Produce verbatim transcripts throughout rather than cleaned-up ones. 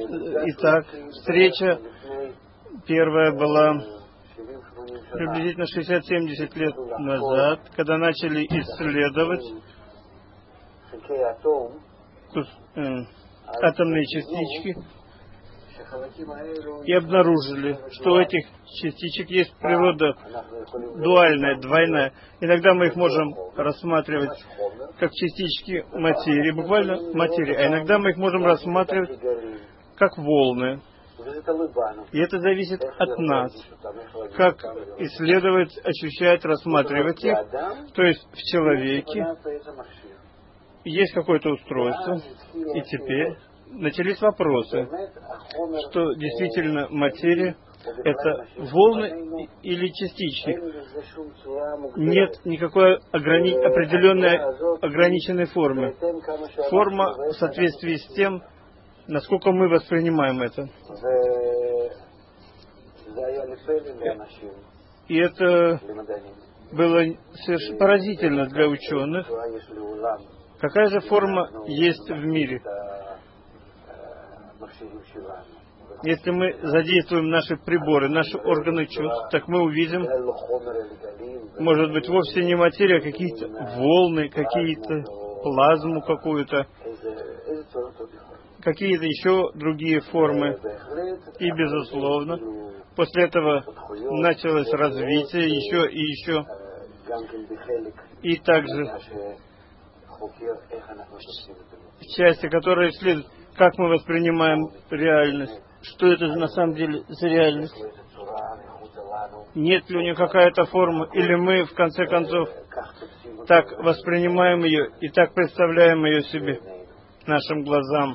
Итак, встреча первая была приблизительно шестьдесят-семьдесят лет назад, когда начали исследовать э, атомные частички и обнаружили, что у этих частичек есть природа дуальная, двойная. Иногда мы их можем рассматривать как частички материи, буквально материи, а иногда мы их можем рассматривать как волны. И это зависит от нас, как исследовать, ощущать, рассматривать их. То есть в человеке есть какое-то устройство, и теперь начались вопросы, что действительно материя — это волны или частички. Нет никакой ограни... определенной ограниченной формы. Форма в соответствии с тем, насколько мы воспринимаем это. И это было совершенно поразительно для ученых. Какая же форма есть в мире? Если мы задействуем наши приборы, наши органы чувств, так мы увидим, может быть, вовсе не материя, а какие-то волны, какие-то плазму какую-то, какие-то еще другие формы. И, безусловно, после этого началось развитие еще и еще. И также части, которые исследуют, как мы воспринимаем реальность, что это на самом деле за реальность, нет ли у нее какая-то форма, или мы, в конце концов, так воспринимаем ее и так представляем ее себе, нашим глазам.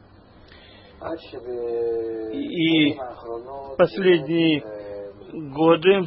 И последние годы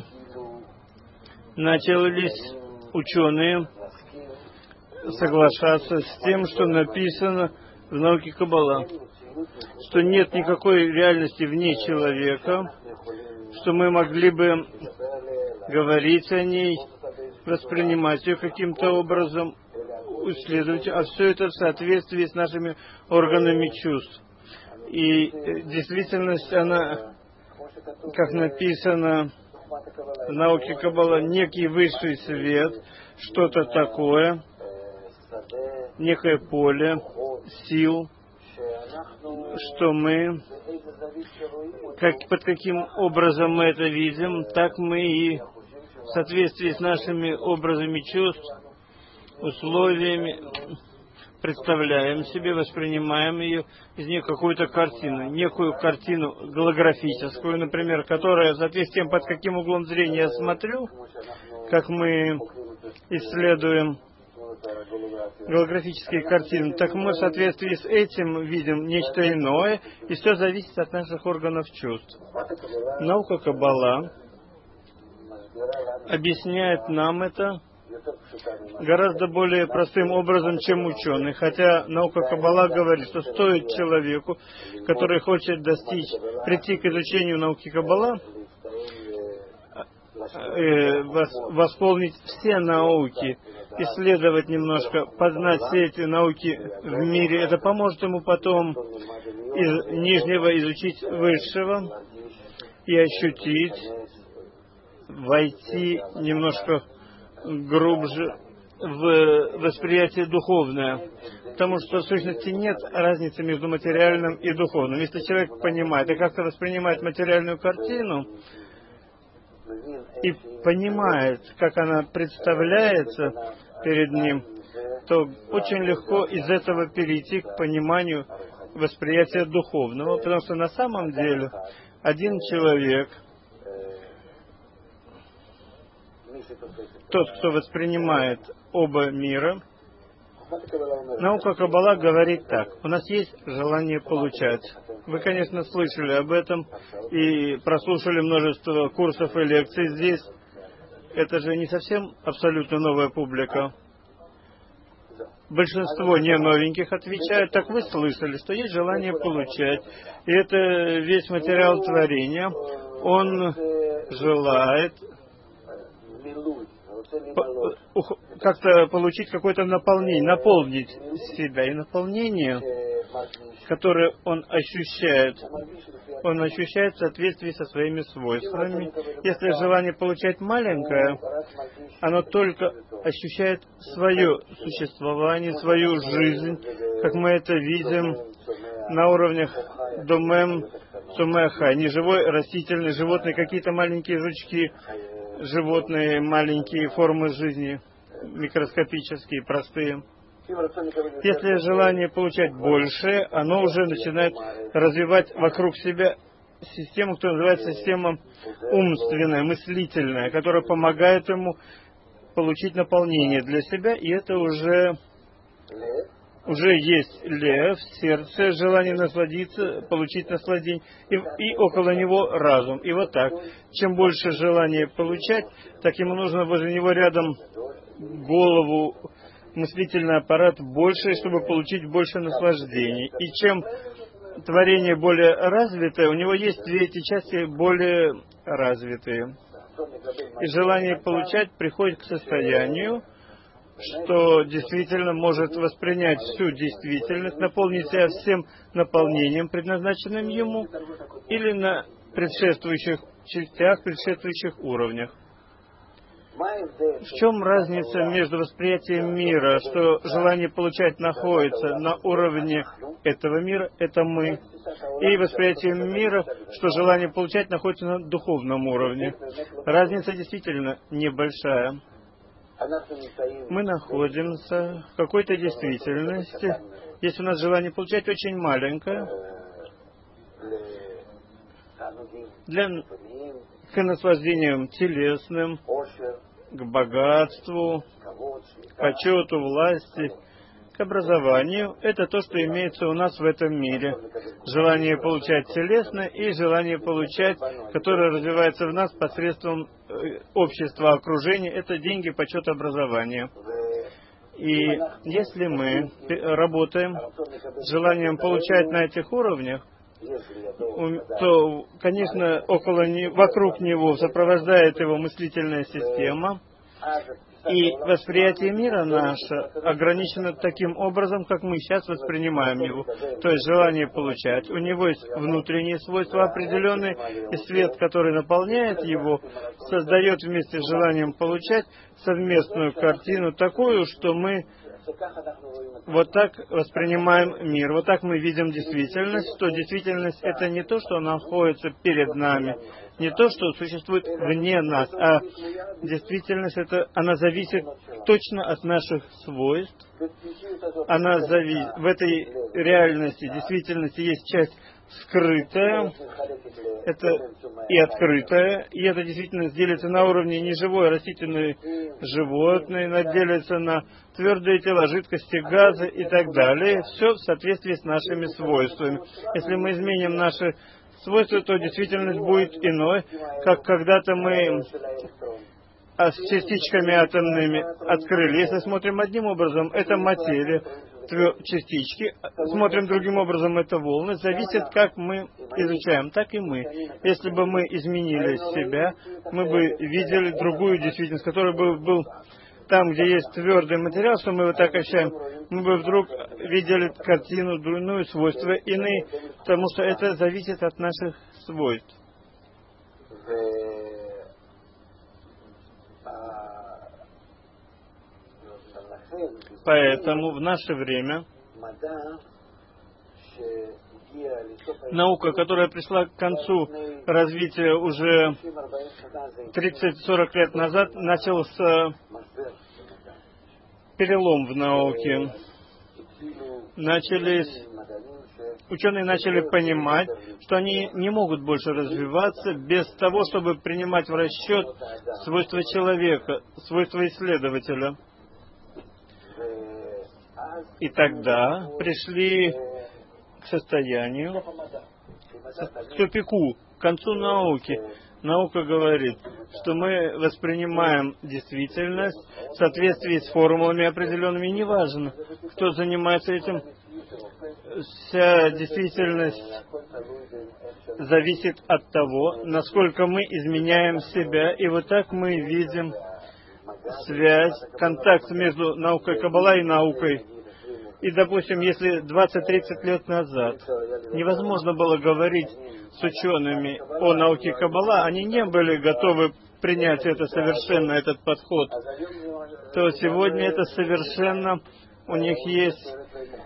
начались ученые соглашаться с тем, что написано в науке Каббала, что нет никакой реальности вне человека, что мы могли бы говорить о ней, воспринимать ее каким-то образом, исследовать, а все это в соответствии с нашими органами чувств. И действительность, она, как написано в науке Каббала, некий высший свет, что-то такое, некое поле сил, что мы, как, под каким образом мы это видим, так мы и в соответствии с нашими образами чувств, условиями представляем себе, воспринимаем ее, из нее какую-то картину, некую картину голографическую, например, которая в соответствии с тем, под каким углом зрения я смотрю, как мы исследуем голографические картины, так мы в соответствии с этим видим нечто иное, и все зависит от наших органов чувств. Наука Каббала объясняет нам это гораздо более простым образом, чем ученый. Хотя наука Каббала говорит, что стоит человеку, который хочет достичь, прийти к изучению науки Каббала, э, восполнить все науки, исследовать немножко, познать все эти науки в мире, это поможет ему потом из нижнего изучить высшего и ощутить, войти немножко глубже в восприятие духовное. Потому что в сущности нет разницы между материальным и духовным. Если человек понимает и как-то воспринимает материальную картину и понимает, как она представляется перед ним, то очень легко из этого перейти к пониманию восприятия духовного. Потому что на самом деле один человек, тот, кто воспринимает оба мира, наука Каббала говорит так: у нас есть желание получать. Вы, конечно, слышали об этом и прослушали множество курсов и лекций здесь. Это же не совсем абсолютно новая публика. Большинство не новеньких отвечают: так вы слышали, что есть желание получать. И это весь материал творения. Он желает как-то получить какое-то наполнение, наполнить себя. И наполнение которые он ощущает, он ощущает в соответствии со своими свойствами. Если желание получать маленькое, оно только ощущает свое существование, свою жизнь, как мы это видим на уровнях домем, сумеха, неживой, растительный, животные, какие-то маленькие жучки, животные, маленькие формы жизни, микроскопические, простые. Если желание получать больше, оно уже начинает развивать вокруг себя систему, которая называется система умственная, мыслительная, которая помогает ему получить наполнение для себя, и это уже, уже есть лев, сердце, желание насладиться, получить наслаждение, и, и около него разум. И вот так. Чем больше желания получать, так ему нужно возле него рядом голову, мыслительный аппарат больше, чтобы получить больше наслаждений. И чем творение более развитое, у него есть две эти части более развитые. И желание получать приходит к состоянию, что действительно может воспринять всю действительность, наполнить себя всем наполнением, предназначенным ему, или на предшествующих частях, предшествующих уровнях. В чем разница между восприятием мира, что желание получать находится на уровне этого мира, это мы, и восприятием мира, что желание получать находится на духовном уровне? Разница действительно небольшая. Мы находимся в какой-то действительности. Если у нас желание получать очень маленькое, для к наслаждениям телесным, к богатству, к почету, власти, к образованию. Это то, что имеется у нас в этом мире. Желание получать телесное и желание получать, которое развивается в нас посредством общества, окружения. Это деньги, почет, образование. И если мы работаем с желанием получать на этих уровнях, то, конечно, около не, вокруг него сопровождает его мыслительная система, и восприятие мира наше ограничено таким образом, как мы сейчас воспринимаем его. То есть желание получать. У него есть внутренние свойства определенные, и свет, который наполняет его, создает вместе с желанием получать совместную картину, такую, что мы вот так воспринимаем мир, вот так мы видим действительность, что действительность — это не то, что находится перед нами, не то, что существует вне нас, а действительность — это, она зависит точно от наших свойств. Она зави... В этой реальности, действительности есть часть скрытая, это и открытая, и это действительно делится на уровне неживой, растительной, животной, она делится на твердые тела, жидкости, газы и так далее. Все в соответствии с нашими свойствами. Если мы изменим наши свойства, то действительность будет иной, как когда-то мы а с частичками атомными открыли. Если смотрим одним образом, это материя, частички, смотрим другим образом, это волны, зависит, как мы изучаем, так и мы. Если бы мы изменили себя, мы бы видели другую действительность, которая бы был там, где есть твердый материал, что мы вот так ощущаем, мы бы вдруг видели картину, иную, свойства иные, потому что это зависит от наших свойств. Поэтому в наше время наука, которая пришла к концу развития уже тридцать-сорок лет назад, начался перелом в науке. Начались, ученые начали понимать, что они не могут больше развиваться без того, чтобы принимать в расчет свойства человека, свойства исследователя. И тогда пришли к состоянию, к тупику, к концу науки. Наука говорит, что мы воспринимаем действительность в соответствии с формулами определенными. Неважно, кто занимается этим, вся действительность зависит от того, насколько мы изменяем себя. И вот так мы видим связь, контакт между наукой Каббала и наукой И, допустим, если двадцать-тридцать лет назад невозможно было говорить с учеными о науке Каббала, они не были готовы принять это совершенно, этот подход, то сегодня это совершенно, у них есть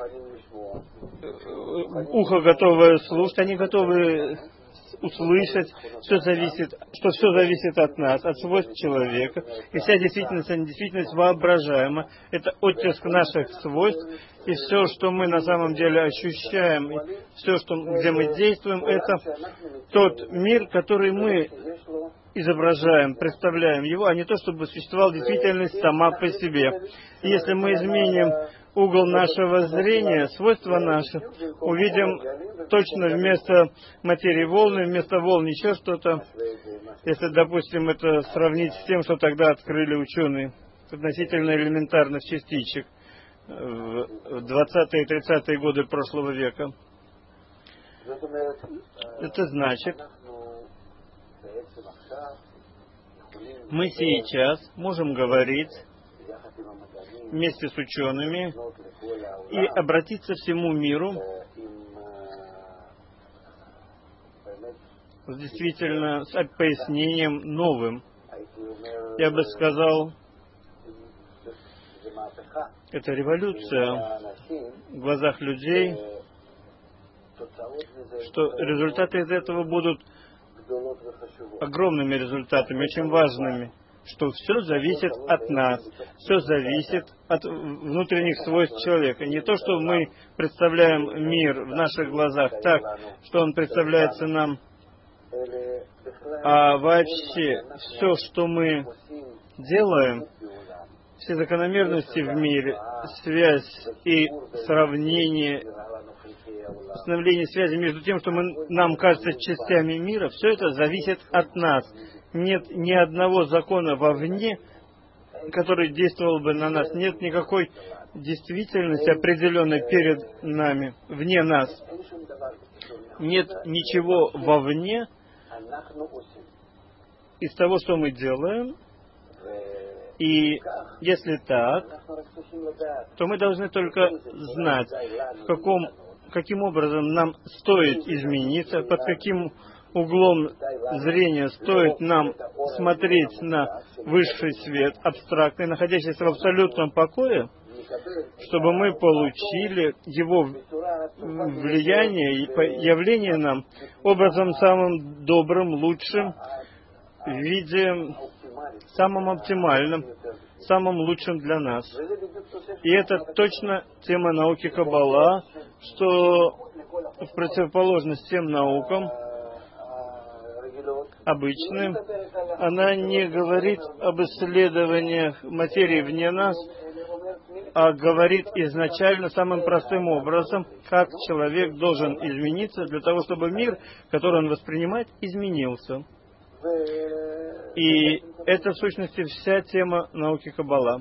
ухо готовое слушать, они готовы услышать, все зависит, что все зависит от нас, от свойств человека, и вся действительность, она действительность воображаема. Это оттиск наших свойств, и все, что мы на самом деле ощущаем, и все, что, где мы действуем, это тот мир, который мы изображаем, представляем его, а не то, чтобы существовала действительность сама по себе. И если мы изменим угол нашего зрения, свойства наши, увидим точно вместо материи волны, вместо волн еще что-то. Если, допустим, это сравнить с тем, что тогда открыли ученые относительно элементарных частичек в двадцатые и тридцатые годы прошлого века. Это значит, мы сейчас можем говорить вместе с учеными и обратиться всему миру с действительно с пояснением новым. Я бы сказал, это революция в глазах людей, что результаты из этого будут огромными результатами, очень важными, что все зависит от нас, все зависит от внутренних свойств человека. Не то, что мы представляем мир в наших глазах так, что он представляется нам, а вообще все, что мы делаем, все закономерности в мире, связь и сравнение, установление связи между тем, что мы, нам кажется частями мира, все это зависит от нас. Нет ни одного закона вовне, который действовал бы на нас. Нет никакой действительности определенной перед нами, вне нас. Нет ничего вовне из того, что мы делаем. И если так, то мы должны только знать, в каком, каким образом нам стоит измениться, под каким углом зрения стоит нам смотреть на высший свет, абстрактный, находящийся в абсолютном покое, чтобы мы получили его влияние и явление нам образом самым добрым, лучшим, в виде самым оптимальным, самым лучшим для нас. И это точно тема науки Каббала, что в противоположность всем наукам обычным, она не говорит об исследованиях материи вне нас, а говорит изначально самым простым образом, как человек должен измениться для того, чтобы мир, который он воспринимает, изменился. И это, в сущности, вся тема науки Каббала.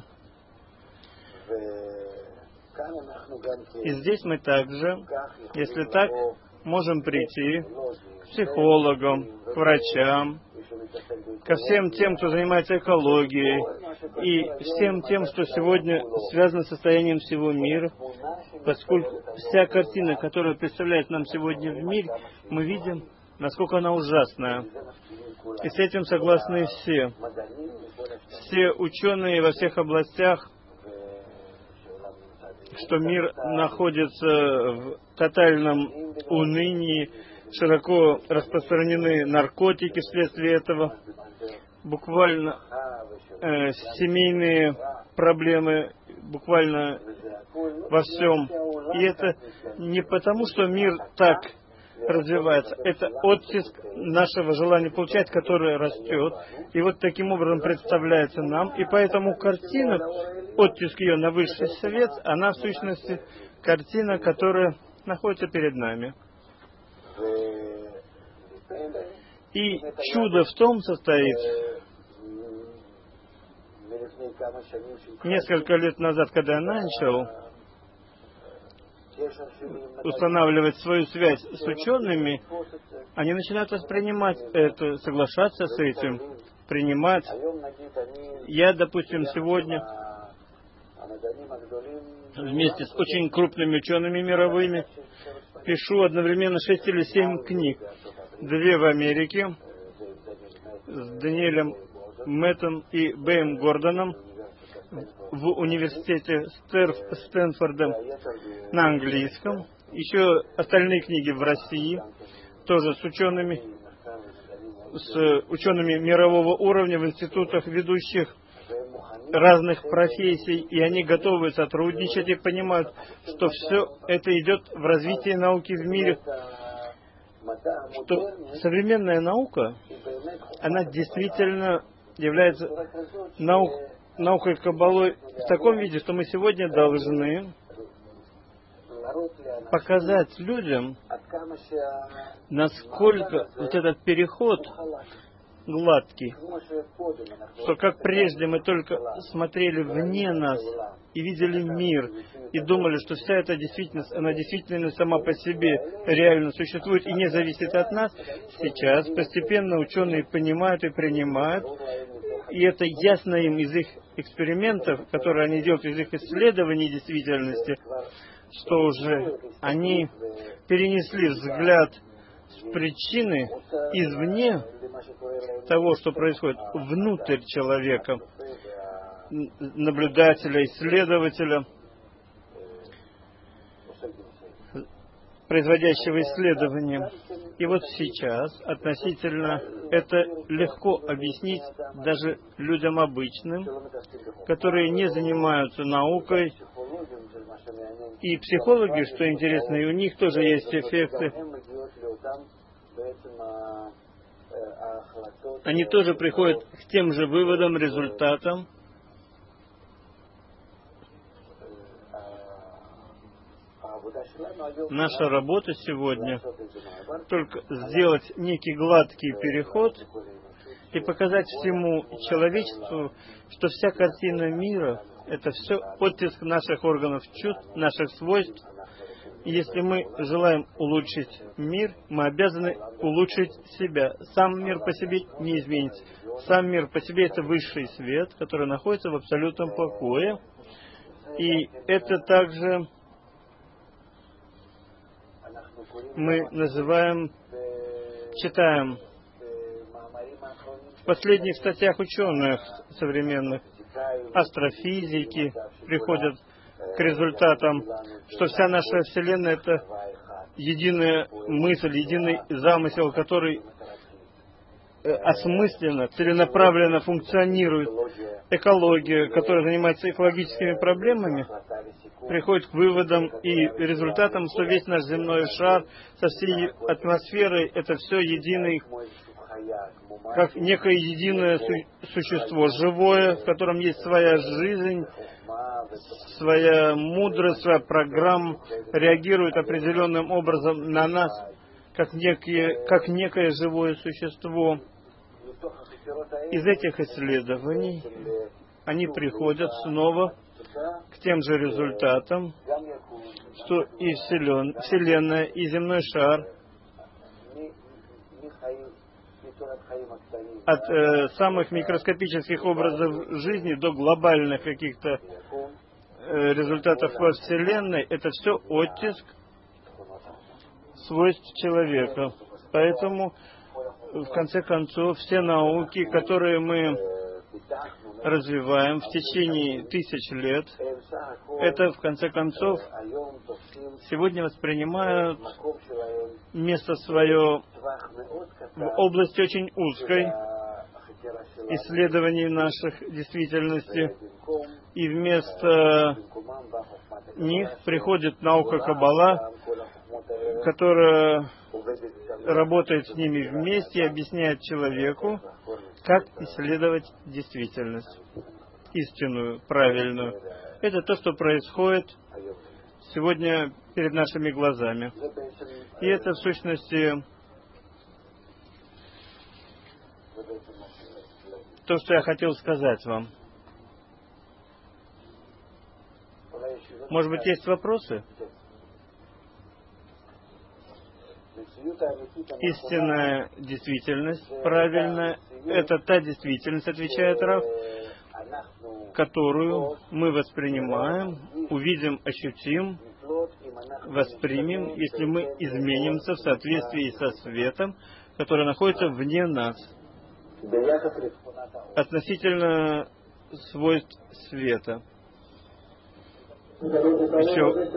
И здесь мы также, если так, можем прийти к психологам, к врачам, ко всем тем, кто занимается экологией, и всем тем, что сегодня связано с состоянием всего мира, поскольку вся картина, которую представляет нам сегодня в мире, мы видим, насколько она ужасная. И с этим согласны все. Все ученые во всех областях, что мир находится в тотальном унынии, широко распространены наркотики вследствие этого, буквально э, семейные проблемы, буквально во всем. И это не потому, что мир так развивается, это оттиск нашего желания получать, которое растет, и вот таким образом представляется нам, и поэтому картина, оттиск ее на высший свет, она в сущности картина, которая находится перед нами. И чудо в том состоит, несколько лет назад, когда я начал устанавливать свою связь с учеными, они начинают воспринимать это, соглашаться с этим, принимать. Я, допустим, сегодня вместе с очень крупными учеными мировыми. Пишу одновременно шесть или семь книг. Две в Америке с Даниэлем Мэттом и Бэем Гордоном в университете Стэнфорда на английском. Еще остальные книги в России, тоже с учеными, с учеными мирового уровня в институтах ведущих разных профессий, и они готовы сотрудничать и понимают, что все это идет в развитии науки в мире, что современная наука, она действительно является наук, наукой Каббалой в таком виде, что мы сегодня должны показать людям, насколько вот этот переход гладкий, что как прежде мы только смотрели вне нас и видели мир, и думали, что вся эта действительность, она действительно сама по себе реально существует и не зависит от нас, сейчас постепенно ученые понимают и принимают, и это ясно им из их экспериментов, которые они делают, из их исследований действительности, что уже они перенесли взгляд с причины извне того, что происходит, внутрь человека, наблюдателя, исследователя, производящего исследования. И вот сейчас относительно это легко объяснить даже людям обычным, которые не занимаются наукой. И психологи, что интересно, и у них тоже есть эффекты. Они тоже приходят к тем же выводам, результатам. Наша работа сегодня только сделать некий гладкий переход и показать всему человечеству, что вся картина мира — это все оттиск наших органов чувств, наших свойств. И если мы желаем улучшить мир, мы обязаны улучшить себя. Сам мир по себе не изменится. Сам мир по себе — это высший свет, который находится в абсолютном покое. И это также мы называем, читаем в последних статьях ученых современных, астрофизики приходят к результатам, что вся наша Вселенная — это единая мысль, единый замысел, который осмысленно, целенаправленно функционирует. Экология, которая занимается экологическими проблемами, приходит к выводам и результатам, что весь наш земной шар со всей атмосферой — это все единый, как некое единое су- существо, живое, в котором есть своя жизнь, своя мудрость, своя программа, реагирует определенным образом на нас, как некие, как некое живое существо. Из этих исследований они приходят снова к тем же результатам, что и Вселенная, и земной шар от э, самых микроскопических образов жизни до глобальных каких-то э, результатов во Вселенной, это все оттиск свойств человека. Поэтому, в конце концов, все науки, которые мы развиваем в течение тысяч лет, это, в конце концов, сегодня воспринимают место свое в области очень узкой исследований наших действительности, и вместо них приходит наука Каббала, которая работает с ними вместе и объясняет человеку, как исследовать действительность, истинную, правильную. Это то, что происходит сегодня перед нашими глазами. И это, в сущности, то, что я хотел сказать вам. Может быть, есть вопросы? Истинная действительность, правильно, это та действительность, отвечает Рав, которую мы воспринимаем, увидим, ощутим, воспримем, если мы изменимся в соответствии со светом, который находится вне нас, относительно свойств света. Еще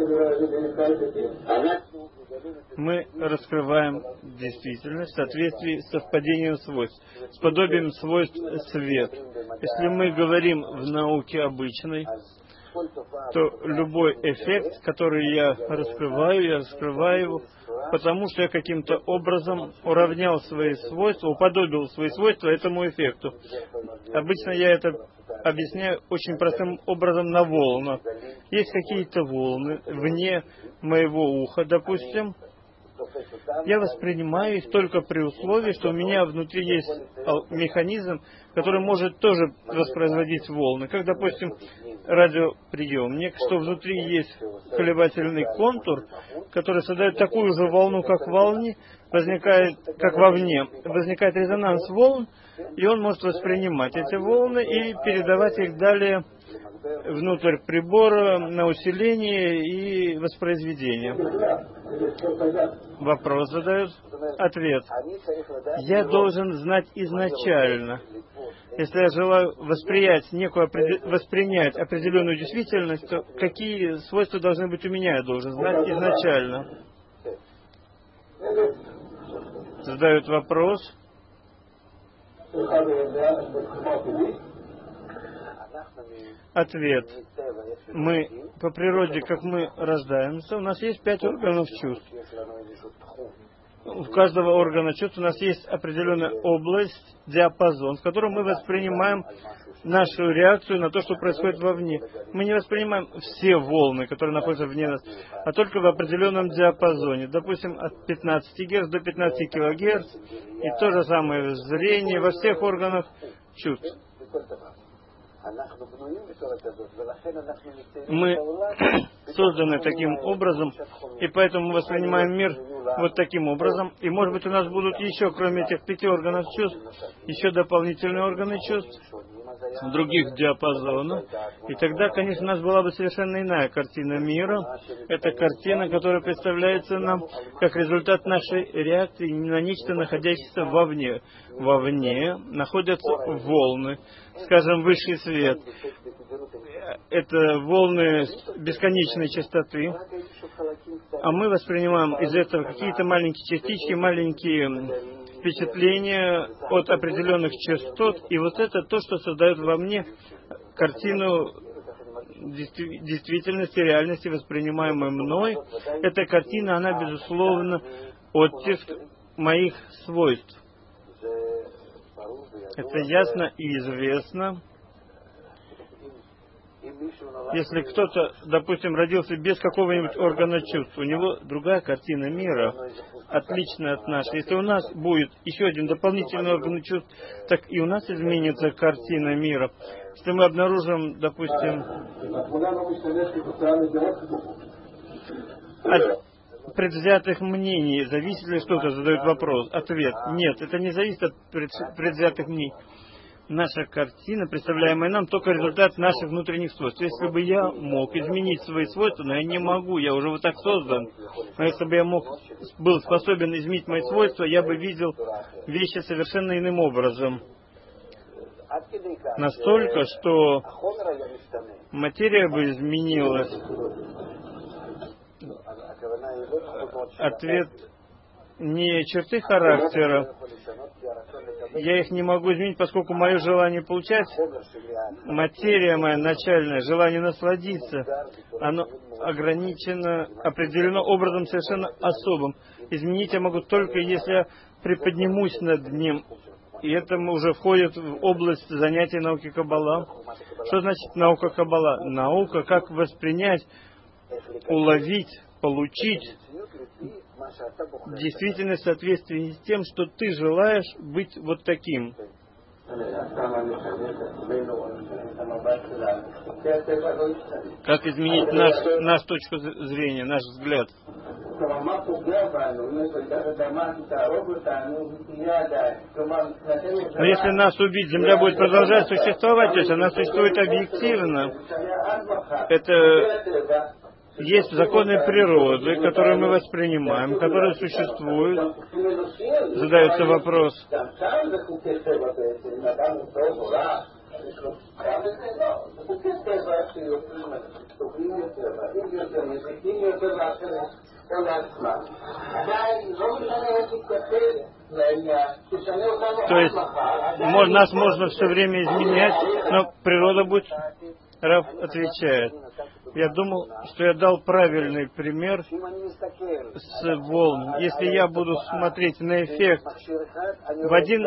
мы раскрываем действительность в соответствии с совпадением свойств, с подобием свойств света. Если мы говорим в науке обычной, то любой эффект, который я раскрываю, я раскрываю его, потому что я каким-то образом уравнял свои свойства, уподобил свои свойства этому эффекту. Обычно я это объясняю очень простым образом на волнах. Есть какие-то волны вне моего уха, допустим. Я воспринимаю их только при условии, что у меня внутри есть механизм, который может тоже воспроизводить волны. Как, допустим, радиоприемник, что внутри есть колебательный контур, который создает такую же волну, как в волне, возникает, как вовне. Возникает резонанс волн, и он может воспринимать эти волны и передавать их далее внутрь прибора на усиление и воспроизведение. Вопрос задают. Ответ. Я должен знать изначально. Если я желаю восприять некую, воспринять определенную действительность, то какие свойства должны быть у меня, я должен знать изначально. Задают вопрос. Ответ. Мы по природе, как мы рождаемся, у нас есть пять органов чувств. У каждого органа чувств у нас есть определенная область, диапазон, в котором мы воспринимаем нашу реакцию на то, что происходит вовне. Мы не воспринимаем все волны, которые находятся вне нас, а только в определенном диапазоне. Допустим, от пятнадцати герц до пятнадцати килогерц. И то же самое зрение во всех органах чувств. Мы созданы таким образом, и поэтому мы воспринимаем мир вот таким образом. И, может быть, у нас будут еще, кроме этих пяти органов чувств, еще дополнительные органы чувств в других диапазонах. И тогда, конечно, у нас была бы совершенно иная картина мира. Это картина, которая представляется нам как результат нашей реакции на нечто, находящееся вовне. Вовне находятся волны, скажем, высший свет. Это волны бесконечной частоты. А мы воспринимаем из этого какие-то маленькие частички, маленькие впечатления от определенных частот. И вот это то, что создает во мне картину действительности, реальности, воспринимаемой мной. Эта картина, она, безусловно, оттиск моих свойств. Это ясно и известно. Если кто-то, допустим, родился без какого-нибудь органа чувств, у него другая картина мира, отличная от нашей. Если у нас будет еще один дополнительный орган чувств, так и у нас изменится картина мира. Если мы обнаружим, допустим, от предвзятых мнений, зависит ли что-то, задают вопрос. Ответ. Нет, это не зависит от предвзятых мнений. Наша картина, представляемая нам, только результат наших внутренних свойств. Если бы я мог изменить свои свойства, но я не могу, я уже вот так создан. Но если бы я мог, был способен изменить мои свойства, я бы видел вещи совершенно иным образом. Настолько, что материя бы изменилась. Ответ не черты характера. Я их не могу изменить, поскольку мое желание получать, материя моя начальная, желание насладиться, оно ограничено, определено образом совершенно особым. Изменить я могу только, если я приподнимусь над ним. И это уже входит в область занятий науки Каббала. Что значит наука Каббала? Наука, как воспринять, уловить, получить действительность в соответствии с тем, что ты желаешь быть вот таким. Как изменить наш, нашу точку зрения, наш взгляд? Но если нас убить, Земля будет продолжать существовать, то есть она существует объективно. Это есть законы природы, которые мы воспринимаем, которые существуют. Задается вопрос. То есть нас можно все время изменять, но природа будет... Рав отвечает. Я думал, что я дал правильный пример с волнами. Если я буду смотреть на эффект в один...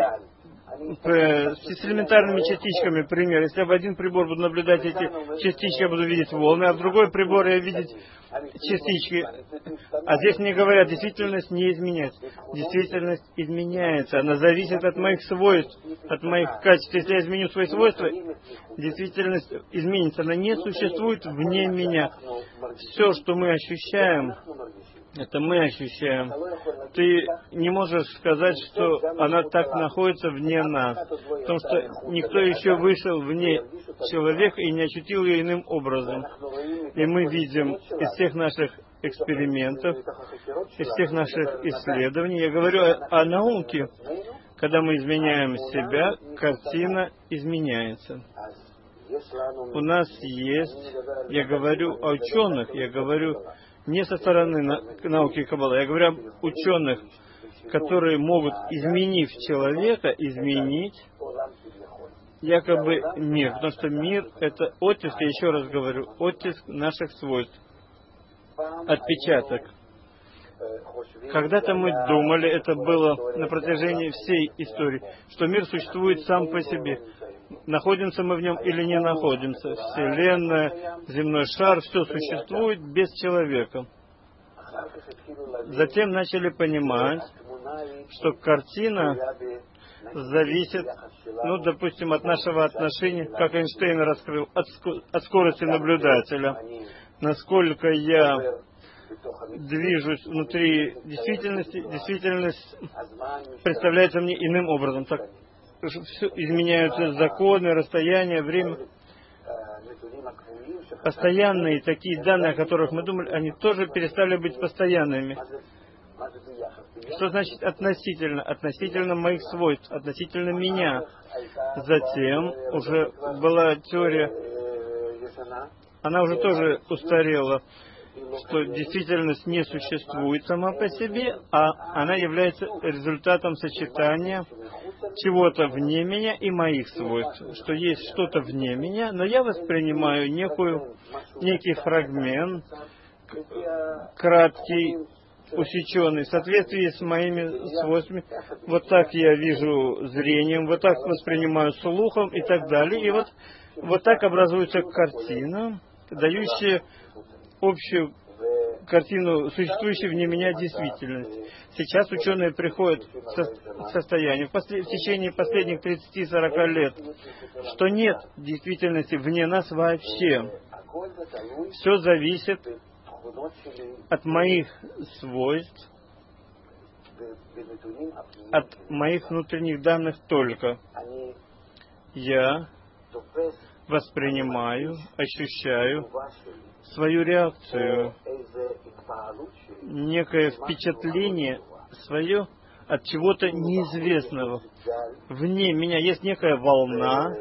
с элементарными частичками, пример. Если я в один прибор буду наблюдать эти частички, я буду видеть волны, а в другой прибор я видеть частички. А здесь мне говорят, действительность не изменяется. Действительность изменяется. Она зависит от моих свойств, от моих качеств. Если я изменю свои свойства, действительность изменится. Она не существует вне меня. Все, что мы ощущаем, это мы ощущаем. Ты не можешь сказать, что она так находится вне нас, потому что никто еще вышел вне человека и не ощутил ее иным образом. И мы видим из всех наших экспериментов, из всех наших исследований, я говорю о, о науке, когда мы изменяем себя, картина изменяется. У нас есть, я говорю о ученых, я говорю не со стороны науки Каббала, я говорю об ученых, которые могут, изменив человека, изменить якобы мир. Потому что мир — это оттиск, я еще раз говорю, оттиск наших свойств, отпечаток. Когда-то мы думали, это было на протяжении всей истории, что мир существует сам по себе. Находимся мы в нем или не находимся. Вселенная, земной шар, все существует без человека. Затем начали понимать, что картина зависит, ну, допустим, от нашего отношения, как Эйнштейн раскрыл, от, от скорости наблюдателя. Насколько я движусь внутри действительности, действительность представляется мне иным образом. Так, все, изменяются законы, расстояния, время. Постоянные такие данные, о которых мы думали, они тоже перестали быть постоянными. Что значит относительно? Относительно моих свойств, относительно меня. Затем уже была теория, она уже тоже устарела, что действительность не существует сама по себе, а она является результатом сочетания чего-то вне меня и моих свойств. Что есть что-то вне меня, но я воспринимаю некую, некий фрагмент, краткий, усеченный, в соответствии с моими свойствами. Вот так я вижу зрением, вот так воспринимаю слухом и так далее. И вот, вот так образуется картина, дающая общую картину, существующей вне меня действительности. Сейчас ученые приходят к состоянию в, послед... в течение последних тридцати-сорока лет, что нет действительности вне нас вообще. Все зависит от моих свойств, от моих внутренних данных только. Я воспринимаю, ощущаю свою реакцию, некое впечатление свое от чего-то неизвестного. Вне меня есть некая волна,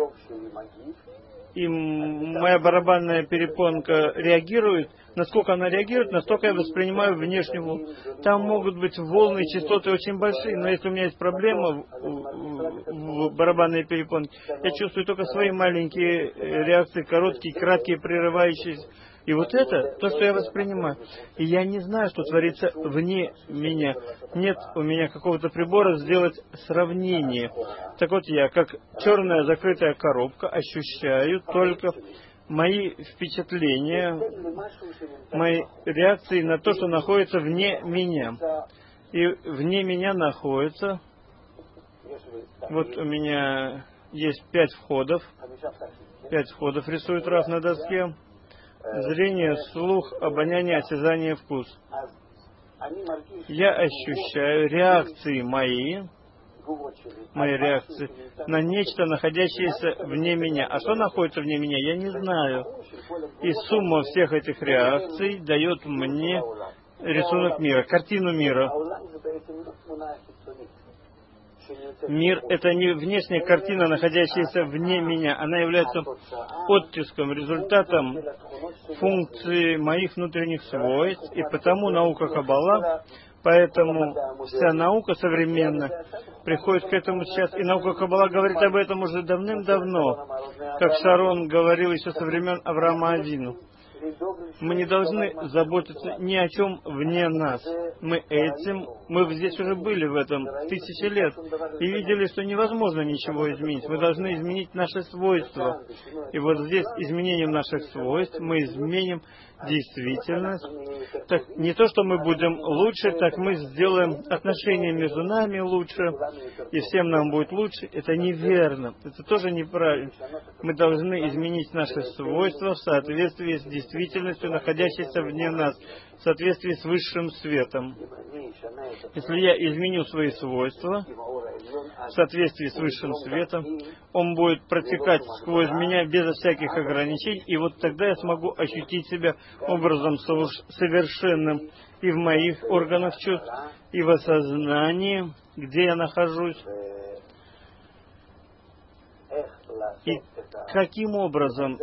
и моя барабанная перепонка реагирует. Насколько она реагирует, настолько я воспринимаю внешнюю волну. Там могут быть волны, частоты очень большие, но если у меня есть проблема в, в, в барабанной перепонке, я чувствую только свои маленькие реакции, короткие, краткие, прерывающиеся. И вот это то, что я воспринимаю. И я не знаю, что творится вне меня. Нет у меня какого-то прибора сделать сравнение. Так вот я, как черная закрытая коробка, ощущаю только мои впечатления, мои реакции на то, что находится вне меня. И вне меня находится, вот у меня есть пять входов, пять входов рисует Рав на доске: зрение, слух, обоняние, осязание, вкус. я ощущаю реакции мои, мои реакции на нечто, находящееся вне меня. А что находится вне меня, я не знаю. И сумма всех этих реакций дает мне рисунок мира, картину мира. Мир — это не внешняя картина, находящаяся вне меня. Она является оттиском, результатом функции моих внутренних свойств. И потому наука Каббала, поэтому вся наука современная приходит к этому сейчас. И наука Каббала говорит об этом уже давным-давно, как Шарон говорил еще со времен Авраама Авину. Мы не должны заботиться ни о чем вне нас. Мы этим, мы здесь уже были в этом тысячи лет и видели, что невозможно ничего изменить. Мы должны изменить наши свойства. И вот здесь изменением наших свойств мы изменим действительность. Так, не то, что мы будем лучше, так мы сделаем отношения между нами лучше, и всем нам будет лучше. Это неверно. Это тоже неправильно. Мы должны изменить наши свойства в соответствии с действительностью, находящейся вне нас, в соответствии с высшим светом. Если я изменю свои свойства в соответствии с высшим светом, он будет протекать сквозь меня без всяких ограничений, и вот тогда я смогу ощутить себя образом совершенным и в моих органах чувств, и в осознании, где я нахожусь. И каким образом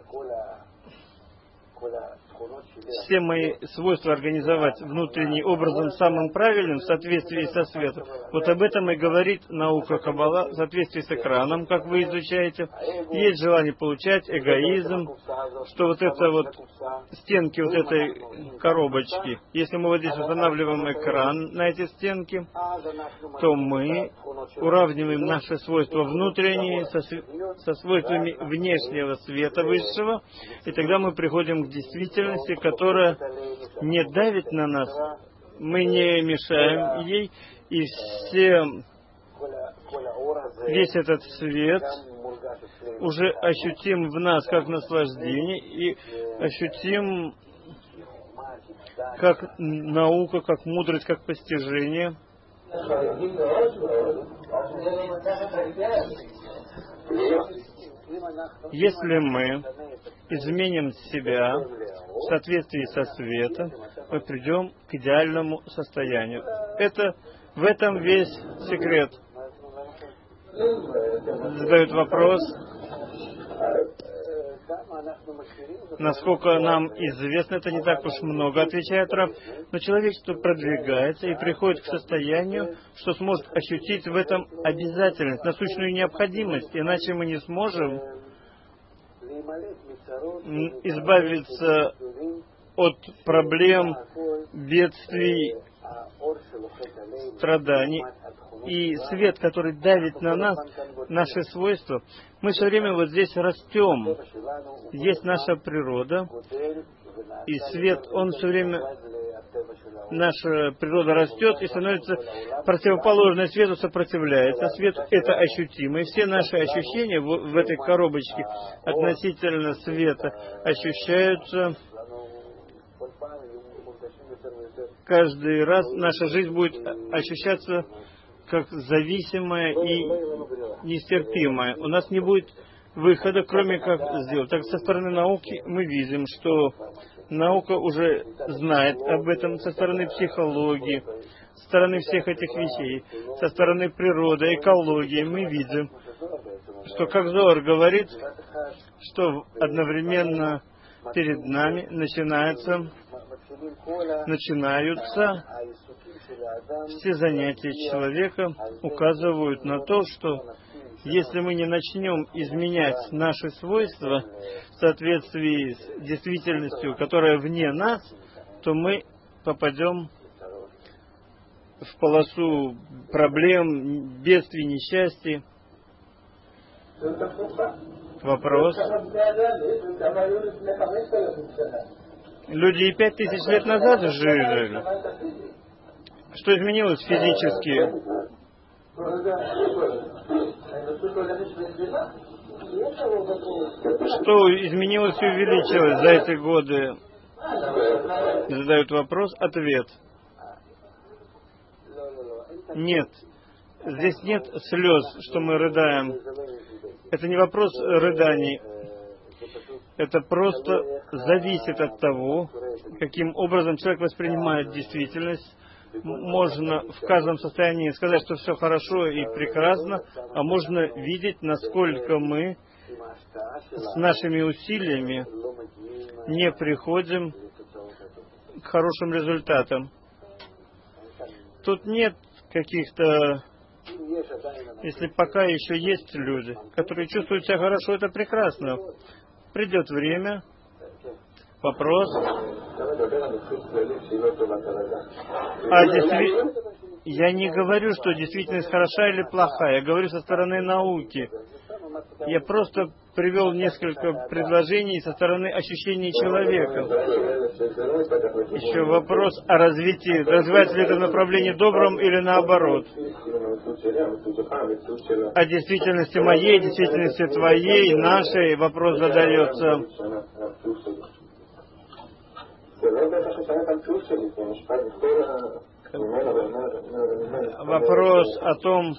все мои свойства организовать внутренним образом самым правильным в соответствии со светом. Вот об этом и говорит наука Каббала в соответствии с экраном, как вы изучаете. Есть желание получать, эгоизм, что вот это вот стенки вот этой коробочки, если мы вот здесь устанавливаем экран на эти стенки, то мы уравниваем наши свойства внутренние со, со свойствами внешнего света высшего, и тогда мы приходим к действительности, которая не давит на нас, мы не мешаем ей, и все, весь этот свет уже ощутим в нас как наслаждение и ощутим как наука, как мудрость, как постижение. Если мы изменим себя в соответствии со светом, мы придем к идеальному состоянию. Это, в этом весь секрет. Задают вопрос, насколько нам известно, это не так уж много, отвечает Рав, но человечество продвигается и приходит к состоянию, что сможет ощутить в этом обязательность, насущную необходимость, иначе мы не сможем избавиться от проблем, бедствий, страданий. И свет, который давит на нас, наши свойства, мы все время вот здесь растем. Есть наша природа, и свет, он все время, наша природа растет и становится противоположной свету, сопротивляется. Свет — это ощутимо. И все наши ощущения в, в этой коробочке относительно света ощущаются. Каждый раз наша жизнь будет ощущаться как зависимая и нестерпимая. У нас не будет выхода, кроме как сделать. Так, со стороны науки мы видим, что наука уже знает об этом, со стороны психологии, со стороны всех этих вещей, со стороны природы, экологии мы видим, что, как Зоар говорит, что одновременно перед нами начинается, начинаются все занятия человека, указывают на то, что если мы не начнем изменять наши свойства в соответствии с действительностью, которая вне нас, то мы попадем в полосу проблем, бедствий, несчастий. Вопрос. Люди и пять тысяч лет назад жили. Что изменилось физически? Что изменилось и увеличилось за эти годы? Задают вопрос, ответ. Нет. Здесь нет слез, что мы рыдаем. Это не вопрос рыданий. Это просто зависит от того, каким образом человек воспринимает действительность. Можно в каждом состоянии сказать, что все хорошо и прекрасно, а можно видеть, насколько мы с нашими усилиями не приходим к хорошим результатам. Тут нет каких-то... Если пока еще есть люди, которые чувствуют себя хорошо, это прекрасно. Придет время. Вопрос. А действи... Я не говорю, что действительность хороша или плохая. Я говорю со стороны науки. Я просто привел несколько предложений со стороны ощущений человека. Еще вопрос о развитии. Развивается ли это в направлении добром или наоборот? О действительности моей, действительности твоей, нашей вопрос задается. Вопрос о том,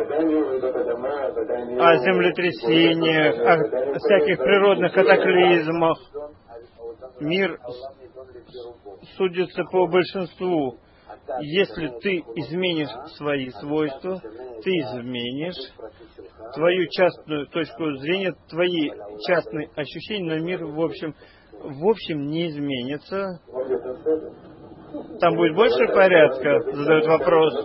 о землетрясениях, о всяких природных катаклизмах. Мир судится по большинству. Если ты изменишь свои свойства, ты изменишь твою частную точку зрения, твои частные ощущения, но мир в общем, в общем не изменится. Там будет больше порядка, задают вопрос.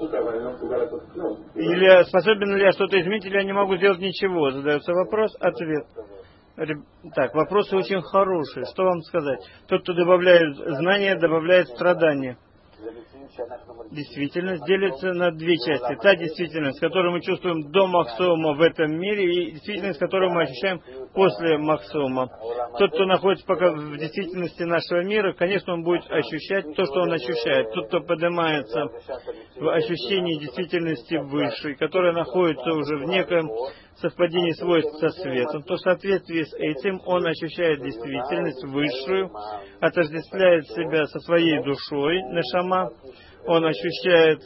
Или способен ли я что-то изменить, или я не могу сделать ничего, задается вопрос, ответ. Так, вопросы очень хорошие. Что вам сказать? Тот, кто добавляет знания, добавляет страдания. Действительность делится на две части. Та действительность, которую мы чувствуем до Махсома в этом мире, и действительность, которую мы ощущаем после Махсома. Тот, кто находится пока в действительности нашего мира, конечно, он будет ощущать то, что он ощущает. Тот, кто поднимается в ощущении действительности высшей, которая находится уже в неком совпадении свойств со светом, то в соответствии с этим он ощущает действительность высшую, отождествляет себя со своей душой, нешама, он ощущает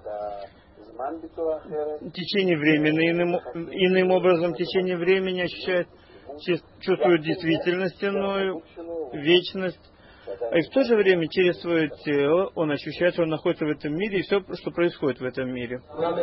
течение времени, иным, иным образом течение времени ощущает, чувствует действительность иную, вечность, а и в то же время через свое тело он ощущает, что он находится в этом мире и все, что происходит в этом мире.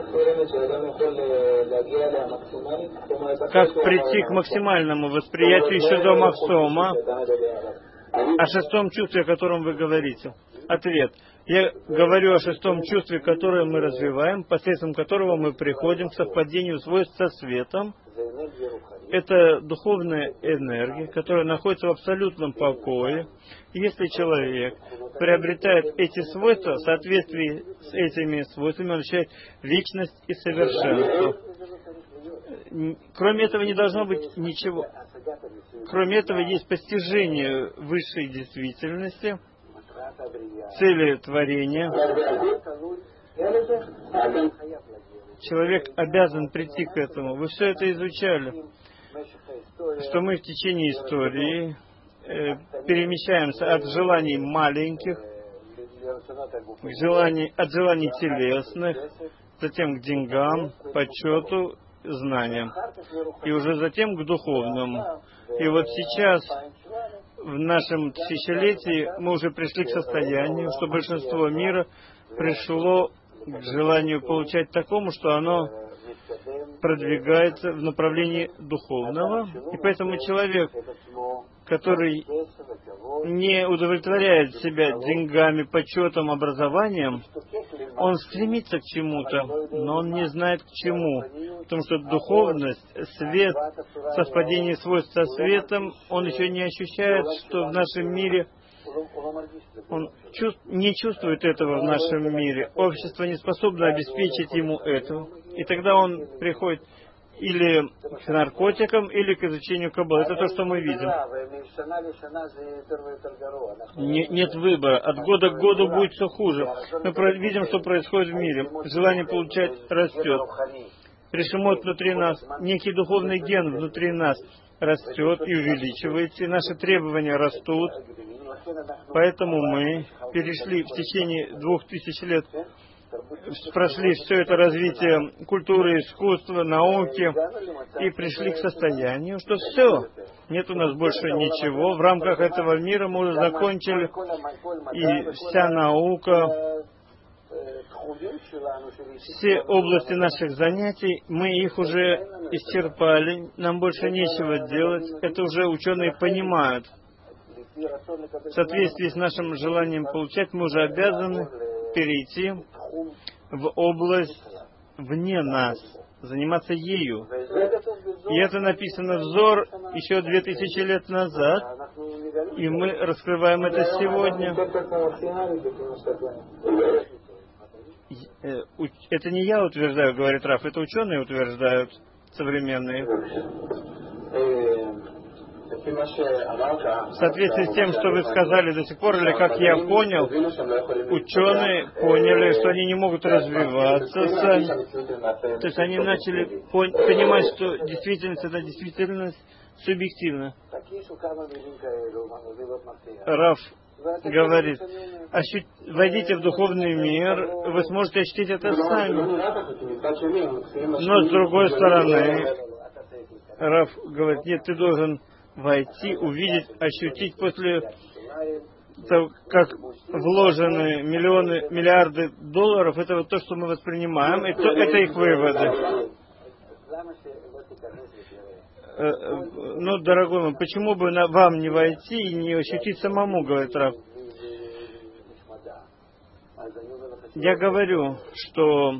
Как прийти к максимальному восприятию еще до Махсома? О шестом чувстве, о котором вы говорите. Ответ. Я говорю о шестом чувстве, которое мы развиваем, посредством которого мы приходим к совпадению свойств со светом. Это духовная энергия, которая находится в абсолютном покое. И если человек приобретает эти свойства, в соответствии с этими свойствами он ощущает вечность и совершенство. Кроме этого не должно быть ничего. Кроме этого есть постижение высшей действительности, цели творения. Человек обязан прийти к этому. Вы все это изучали, что мы в течение истории э, перемещаемся от желаний маленьких, к желаний, от желаний телесных, затем к деньгам, почету, знаниям, и уже затем к духовному. И вот сейчас, в нашем тысячелетии, мы уже пришли к состоянию, что большинство мира пришло к желанию получать такому, что оно продвигается в направлении духовного. И поэтому человек, который не удовлетворяет себя деньгами, почетом, образованием, он стремится к чему-то, но он не знает к чему. Потому что духовность, свет, совпадение свойств со светом, он еще не ощущает, что в нашем мире он чувств, не чувствует этого в нашем мире. Общество не способно обеспечить ему этого. И тогда он приходит или к наркотикам, или к изучению Каббалы. Это то, что мы видим. Не, нет выбора. От года к году будет все хуже. Мы видим, что происходит в мире. Желание получать растет. Решимот внутри нас, некий духовный ген внутри нас растет и увеличивается, и наши требования растут. Поэтому мы перешли в течение двух тысяч лет прошли все это развитие культуры, искусства, науки и пришли к состоянию, что все, нет у нас больше ничего. В рамках этого мира мы уже закончили, и вся наука, все области наших занятий, мы их уже исчерпали, нам больше нечего делать. Это уже ученые понимают. В соответствии с нашим желанием получать, мы уже обязаны перейти в область вне нас, заниматься ею. И это написано взор еще две тысячи лет назад, и мы раскрываем это сегодня. Это не я утверждаю, говорит Раф, это ученые утверждают, современные. В соответствии с тем, что вы сказали до сих пор, или как я понял, ученые поняли, что они не могут развиваться сами. То есть они начали понимать, что действительность — это действительность субъективна. Раф говорит, ощу... войдите в духовный мир, вы сможете ощутить это сами. Но с другой стороны, Раф говорит, нет, ты должен войти, увидеть, ощутить после того, как вложены миллионы, миллиарды долларов, это вот то, что мы воспринимаем, и то, это их выводы. Ну, дорогой мой, почему бы на, вам не войти и не ощутить самому, говорит Раф. Я говорю, что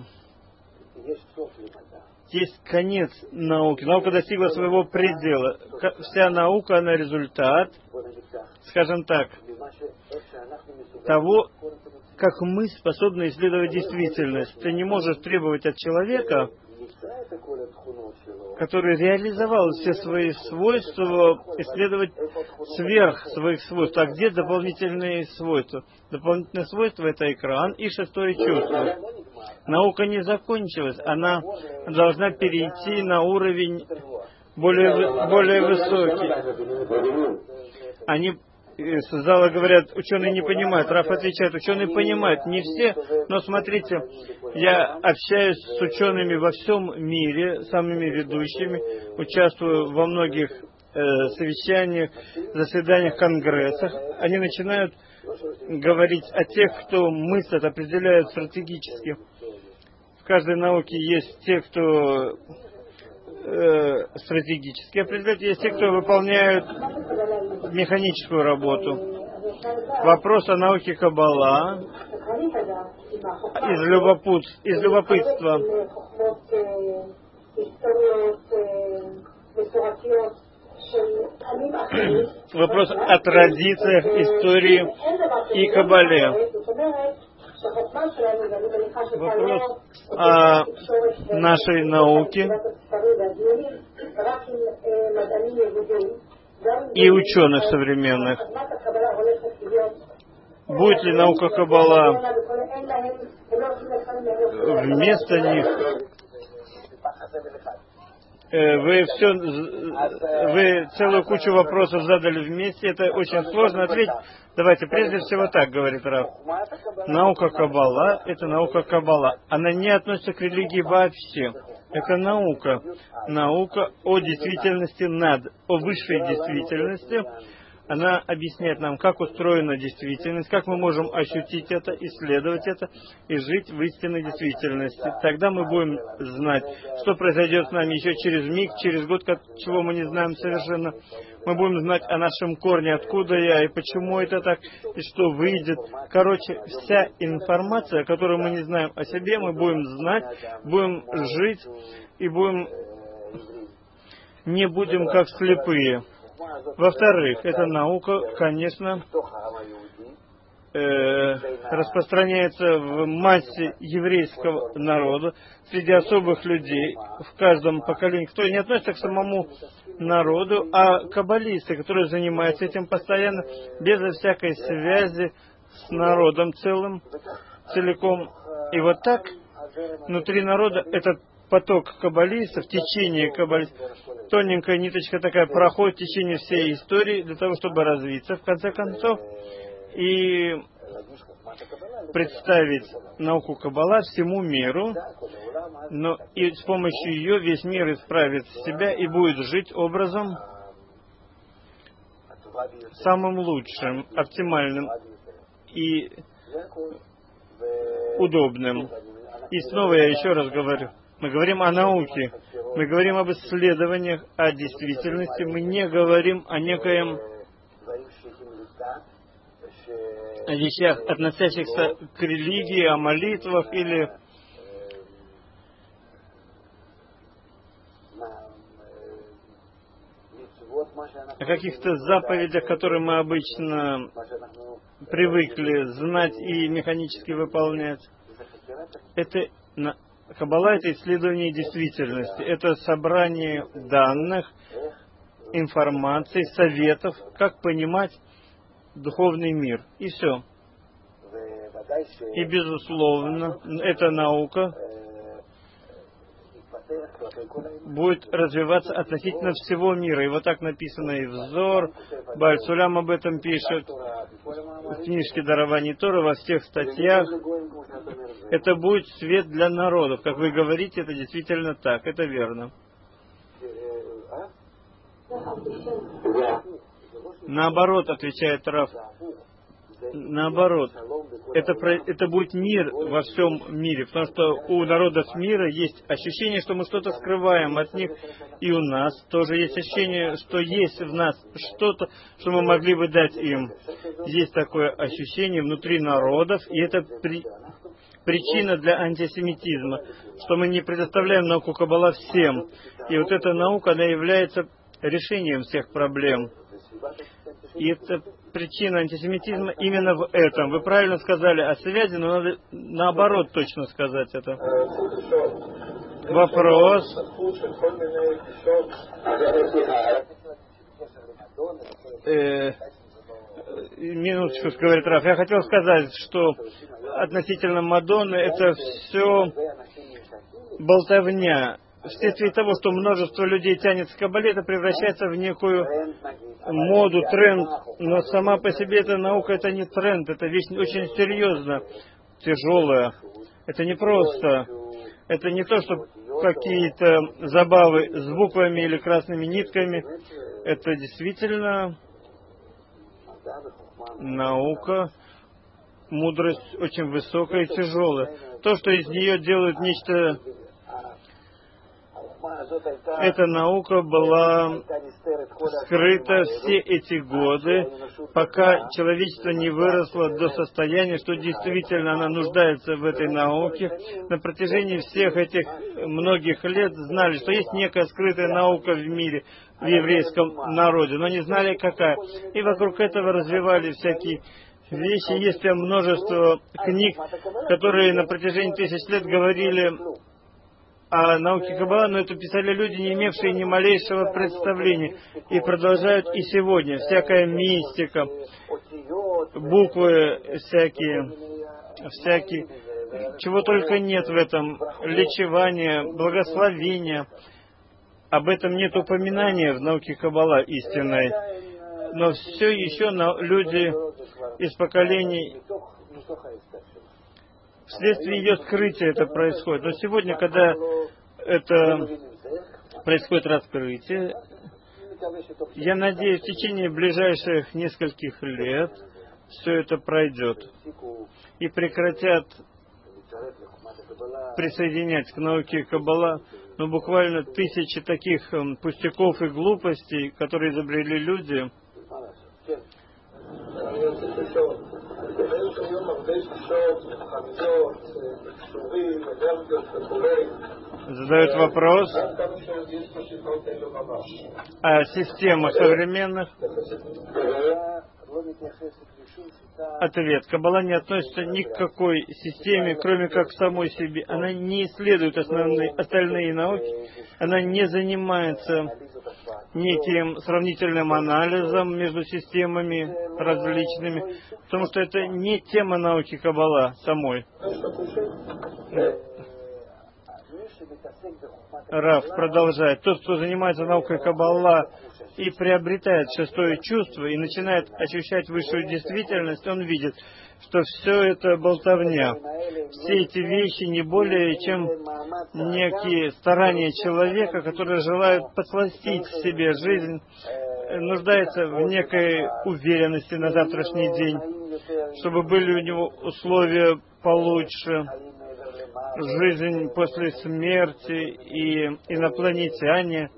есть конец науки. Наука достигла своего предела. Вся наука, она результат, скажем так, того, как мы способны исследовать действительность. Ты не можешь требовать от человека, который реализовал все свои свойства, исследовать сверх своих свойств. А где дополнительные свойства? Дополнительные свойства — это экран и шестое чувство. Наука не закончилась, она должна перейти на уровень более, более высокий. Они с зала говорят, ученые не понимают. Раф отвечает, ученые понимают. Не все, но смотрите, я общаюсь с учеными во всем мире, самыми ведущими, участвую во многих э, совещаниях, заседаниях, конгрессах. Они начинают говорить о тех, кто мыслят, определяют стратегически. В каждой науке есть те, кто э, стратегически определяют, есть те, кто выполняют механическую работу. Вопрос о науке Каббала из, любопыт, из любопытства. Вопрос о традициях, истории и Каббале. Вопрос о нашей науке и ученых современных. Будет ли наука Каббала вместо них? Вы все, вы целую кучу вопросов задали вместе, это очень сложно ответить. Давайте, прежде всего так, говорит Раф. Наука Каббала — это наука Каббала. Она не относится к религии вообще. Это наука. Наука о действительности над, о высшей действительности. Она объясняет нам, как устроена действительность, как мы можем ощутить это, исследовать это и жить в истинной действительности. Тогда мы будем знать, что произойдет с нами еще через миг, через год, чего мы не знаем совершенно. Мы будем знать о нашем корне, откуда я и почему это так, и что выйдет. Короче, вся информация, которую мы не знаем о себе, мы будем знать, будем жить и будем, не будем как слепые. Во-вторых, эта наука, конечно, э, распространяется в массе еврейского народа, среди особых людей, в каждом поколении, кто не относится к самому народу, а каббалисты, которые занимаются этим постоянно, безо всякой связи с народом целым, целиком. И вот так, внутри народа, этот поток каббалистов, течение каббалистов, тоненькая ниточка такая проходит в течение всей истории для того, чтобы развиться, в конце концов. И представить науку Каббала всему миру, но и с помощью ее весь мир исправит себя и будет жить образом самым лучшим, оптимальным и удобным. И снова я еще раз говорю, мы говорим о науке, мы говорим об исследованиях, о действительности, мы не говорим о некоем о вещах, относящихся к религии, о молитвах или о каких-то заповедях, которые мы обычно привыкли знать и механически выполнять. Это Каббала — это исследование действительности, это собрание данных, информации, советов, как понимать духовный мир. И все. И, безусловно, эта наука будет развиваться относительно всего мира. И вот так написано и взор, Бааль Сулям об этом пишет, в книжке «Дарование Торы», во всех статьях. Это будет свет для народов. Как вы говорите, это действительно так, это верно. Наоборот, отвечает Рав, наоборот, это, это будет мир во всем мире, потому что у народов мира есть ощущение, что мы что-то скрываем от них, и у нас тоже есть ощущение, что есть в нас что-то, что мы могли бы дать им. Есть такое ощущение внутри народов, и это при, причина для антисемитизма, что мы не предоставляем науку Каббала всем. И вот эта наука, она является решением всех проблем. И это причина антисемитизма именно в этом. Вы правильно сказали о связи, но надо наоборот точно сказать это. Вопрос. Э, минуточку, говорит Раф. Я хотел сказать, что относительно Мадонны это все болтовня. Вследствие того, что множество людей тянется к Каббале, это превращается в некую моду, тренд. Но сама по себе эта наука — это не тренд, это вещь очень серьезная, тяжелая. Это не просто. Это не то, что какие-то забавы с буквами или красными нитками. Это действительно наука, мудрость очень высокая и тяжелая. То, что из нее делают нечто... Эта наука была скрыта все эти годы, пока человечество не выросло до состояния, что действительно она нуждается в этой науке. На протяжении всех этих многих лет знали, что есть некая скрытая наука в мире, в еврейском народе, но не знали, какая. И вокруг этого развивали всякие вещи. Есть там множество книг, которые на протяжении тысяч лет говорили о науке Каббала, но это писали люди, не имевшие ни малейшего представления, и продолжают и сегодня. Всякая мистика, буквы всякие, всякие, чего только нет в этом, лечевание, благословение. Об этом нет упоминания в науке Каббала истинной. Но все еще люди из поколений, вследствие ее скрытия это происходит. Но сегодня, когда это происходит раскрытие, я надеюсь, в течение ближайших нескольких лет все это пройдет. И прекратят присоединять к науке Каббала, ну, буквально тысячи таких пустяков и глупостей, которые изобрели люди. Задают вопрос о системах современных. Ответ. Каббала не относится ни к какой системе, кроме как к самой себе. Она не исследует основные, остальные науки. Она не занимается неким сравнительным анализом между системами различными, потому что это не тема науки Каббала самой. Рав продолжает. Тот, кто занимается наукой Каббала и приобретает шестое чувство и начинает ощущать высшую действительность, он видит, что все это болтовня. Все эти вещи не более чем некие старания человека, который желает подсластить себе жизнь, нуждается в некой уверенности на завтрашний день, чтобы были у него условия получше, жизнь после смерти и инопланетяне,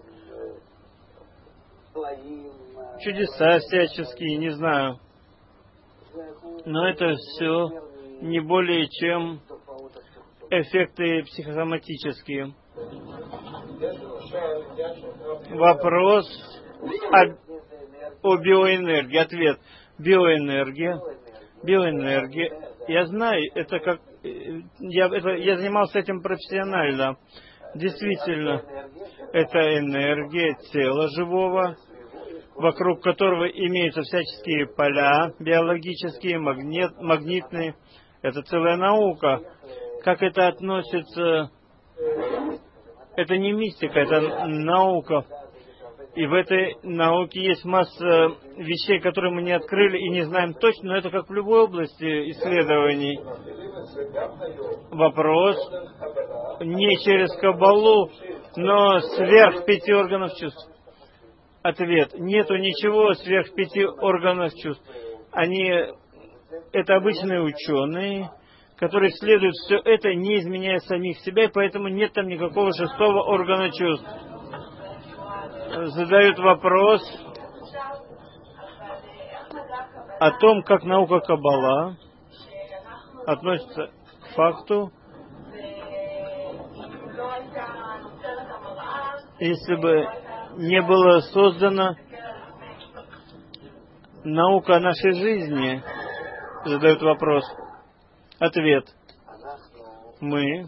чудеса всяческие, не знаю. Но это все не более чем эффекты психосоматические. Вопрос о, о биоэнергии. Ответ. Биоэнергия. Биоэнергия. Я знаю, это как... Я, это, я занимался этим профессионально. Действительно, это энергия тела живого, вокруг которого имеются всяческие поля биологические, магнит, магнитные. Это целая наука. Как это относится... Это не мистика, это наука. И в этой науке есть масса вещей, которые мы не открыли и не знаем точно, но это как в любой области исследований. Вопрос не через Каббалу, но сверх пяти органов чувств. Ответ. Нету ничего сверх пяти органов чувств. Они, это обычные ученые, которые исследуют все это, не изменяя самих себя, и поэтому нет там никакого шестого органа чувств. Задают вопрос о том, как наука Каббала относится к факту, если бы не было создана наука о нашей жизни, задают вопрос. Ответ. Мы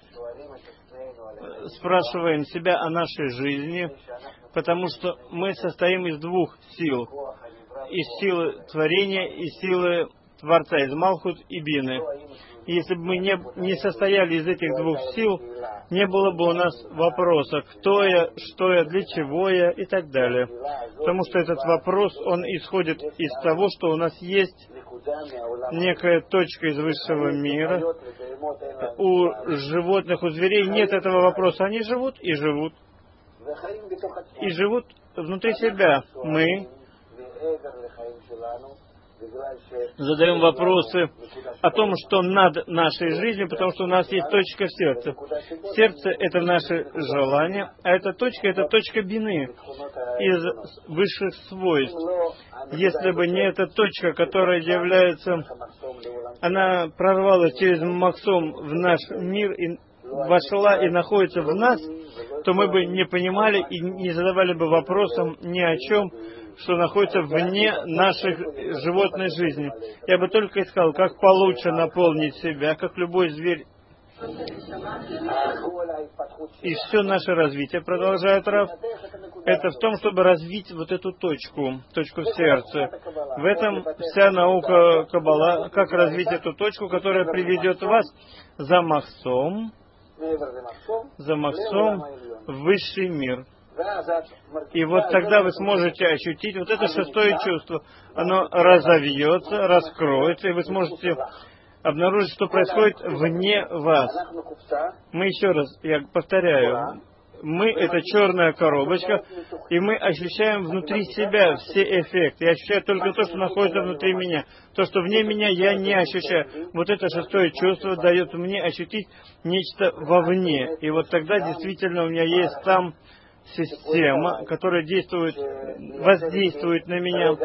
спрашиваем себя о нашей жизни, потому что мы состоим из двух сил. Из силы творения и силы Творца, из Малхут и Бины. И если бы мы не, не состояли из этих двух сил, не было бы у нас вопроса, кто я, что я, для чего я и так далее. Потому что этот вопрос, он исходит из того, что у нас есть некая точка из высшего мира. У животных, у зверей нет этого вопроса. Они живут и живут. И живут внутри себя. Мы задаем вопросы о том, что над нашей жизнью, потому что у нас есть точка в сердце. Сердце — это наше желание, а эта точка — это точка бины из высших свойств. Если бы не эта точка, которая является, она прорвалась через Максом в наш мир и вошла и находится в нас, то мы бы не понимали и не задавали бы вопросом ни о чем, что находится вне нашей животной жизни. Я бы только искал, как получше наполнить себя, как любой зверь. И все наше развитие, продолжает Рав, это в том, чтобы развить вот эту точку, точку в сердце. В этом вся наука Каббала, как развить эту точку, которая приведет вас за Махсом, за Махсом в высший мир. И вот тогда вы сможете ощутить вот это шестое чувство. Оно разовьется, раскроется, и вы сможете обнаружить, что происходит вне вас. Мы еще раз, я повторяю, мы — это черная коробочка, и мы ощущаем внутри себя все эффекты. Я ощущаю только то, что находится внутри меня. То, что вне меня, я не ощущаю. Вот это шестое чувство дает мне ощутить нечто вовне. И вот тогда действительно у меня есть там система, которая действует, воздействует на меня,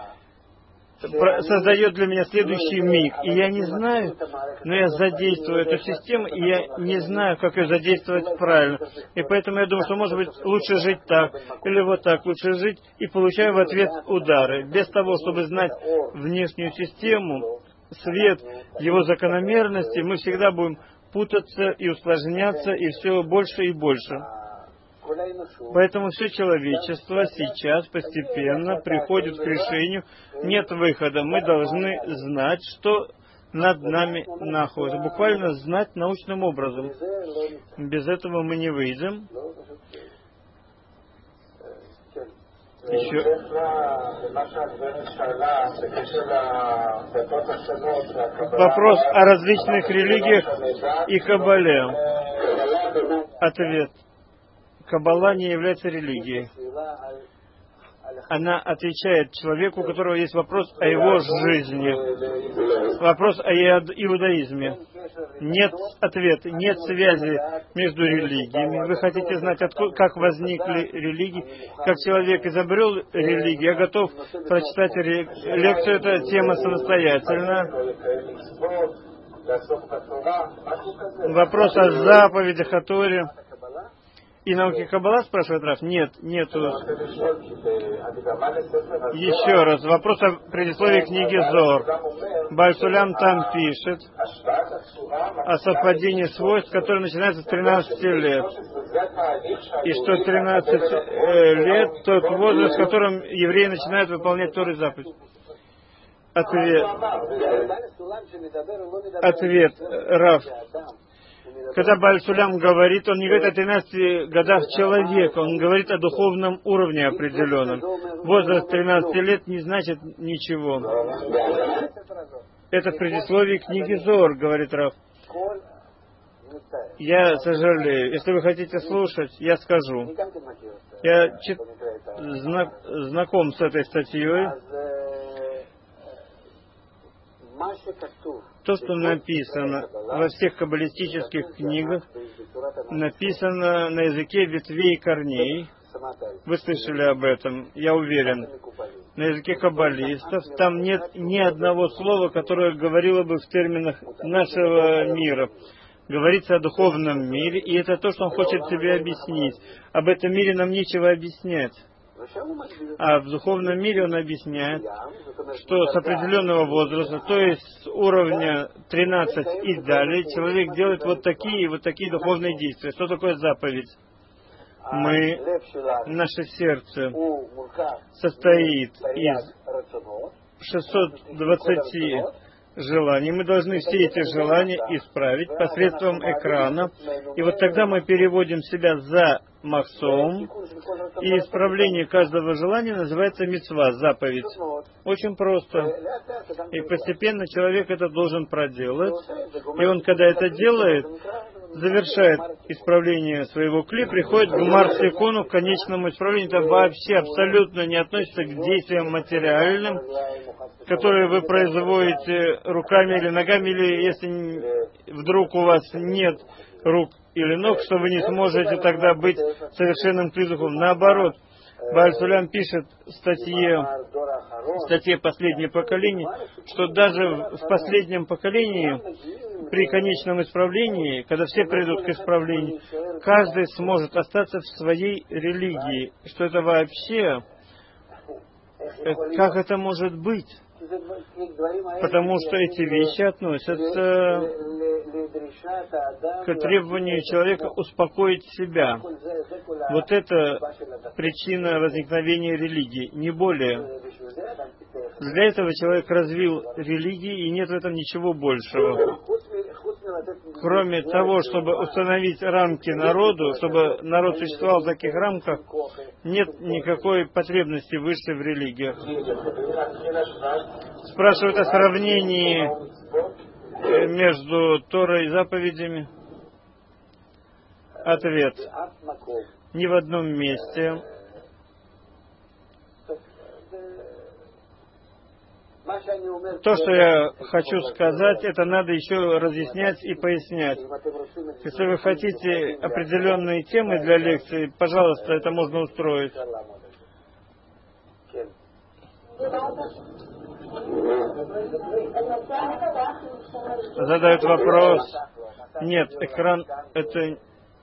создает для меня следующий миг. И я не знаю, но я задействую эту систему, и я не знаю, как ее задействовать правильно. И поэтому я думаю, что, может быть, лучше жить так, или вот так лучше жить, и получаю в ответ удары. Без того, чтобы знать внешнюю систему, свет, его закономерности, мы всегда будем путаться и усложняться, и все больше и больше. Поэтому все человечество сейчас постепенно приходит к решению, нет выхода. Мы должны знать, что над нами находится. Буквально знать научным образом. Без этого мы не выйдем. Еще. Вопрос о различных религиях и Каббале. Ответ. Каббала не является религией. Она отвечает человеку, у которого есть вопрос о его жизни. Вопрос о иудаизме. Нет ответа, нет связи между религиями. Вы хотите знать, откуда, как возникли религии, как человек изобрел религию. Я готов прочитать лекцию, эта тема самостоятельно. Вопрос о заповедях, о Торе. И науки Каббала, спрашивает Рав? Нет, нету. Еще раз, вопрос о предисловии книги Зор. Бааль Сулям там пишет о совпадении свойств, которые начинаются с тринадцати лет. И что тринадцать э, лет тот возраст, в котором евреи начинают выполнять Тору и заповедь. Ответ. Ответ, Рав. Когда Бааль Сулям говорит, он не говорит о тринадцати годах человека, он говорит о духовном уровне определенном. Возраст тринадцати лет не значит ничего. Это в предисловии книги Зор, говорит Рав. Я сожалею. Если вы хотите слушать, я скажу. Я чит... зна... знаком с этой статьей. То, что написано во всех каббалистических книгах, написано на языке ветвей и корней. Вы слышали об этом, я уверен. На языке каббалистов там нет ни одного слова, которое говорило бы в терминах нашего мира. Говорится о духовном мире, и это то, что он хочет тебе объяснить. Об этом мире нам нечего объяснять. А в духовном мире он объясняет, что с определенного возраста, то есть с уровня тринадцать и далее, человек делает вот такие вот такие духовные действия. Что такое заповедь? Мы, наше сердце состоит из шестисот двадцати желаний. Мы должны все эти желания исправить посредством экрана. И вот тогда мы переводим себя за махсом. И исправление каждого желания называется мицва, заповедь. Очень просто. И постепенно человек это должен проделать. И он, когда это делает, завершает исправление своего кли, приходит к гмар-секуну, к конечному исправлению. Это вообще абсолютно не относится к действиям материальным, которые вы производите руками или ногами, или если вдруг у вас нет рук или ног, что вы не сможете тогда быть совершенным клизухом. Наоборот, Бааль Сулям пишет в статье, в статье «Последнее поколение», что даже в последнем поколении, при конечном исправлении, когда все придут к исправлению, каждый сможет остаться в своей религии. Что это вообще? Как это может быть? Потому что эти вещи относятся к требованию человека успокоить себя. Вот это причина возникновения религии, не более. Для этого человек развил религии, и нет в этом ничего большего. Кроме того, чтобы установить рамки народу, чтобы народ существовал в таких рамках, нет никакой потребности выше в религиях. Спрашивают о сравнении между Торой и заповедями. Ответ. Ни в одном месте. То, что я хочу сказать, это надо еще разъяснять и пояснять. Если вы хотите определенные темы для лекции, пожалуйста, это можно устроить. Задают вопрос. Нет, экран это...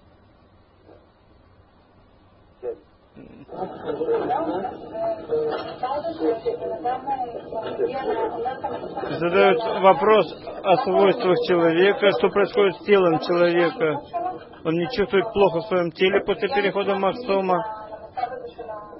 Задают вопрос о свойствах человека, что происходит с телом человека. Он не чувствует плохо в своем теле после перехода махсома.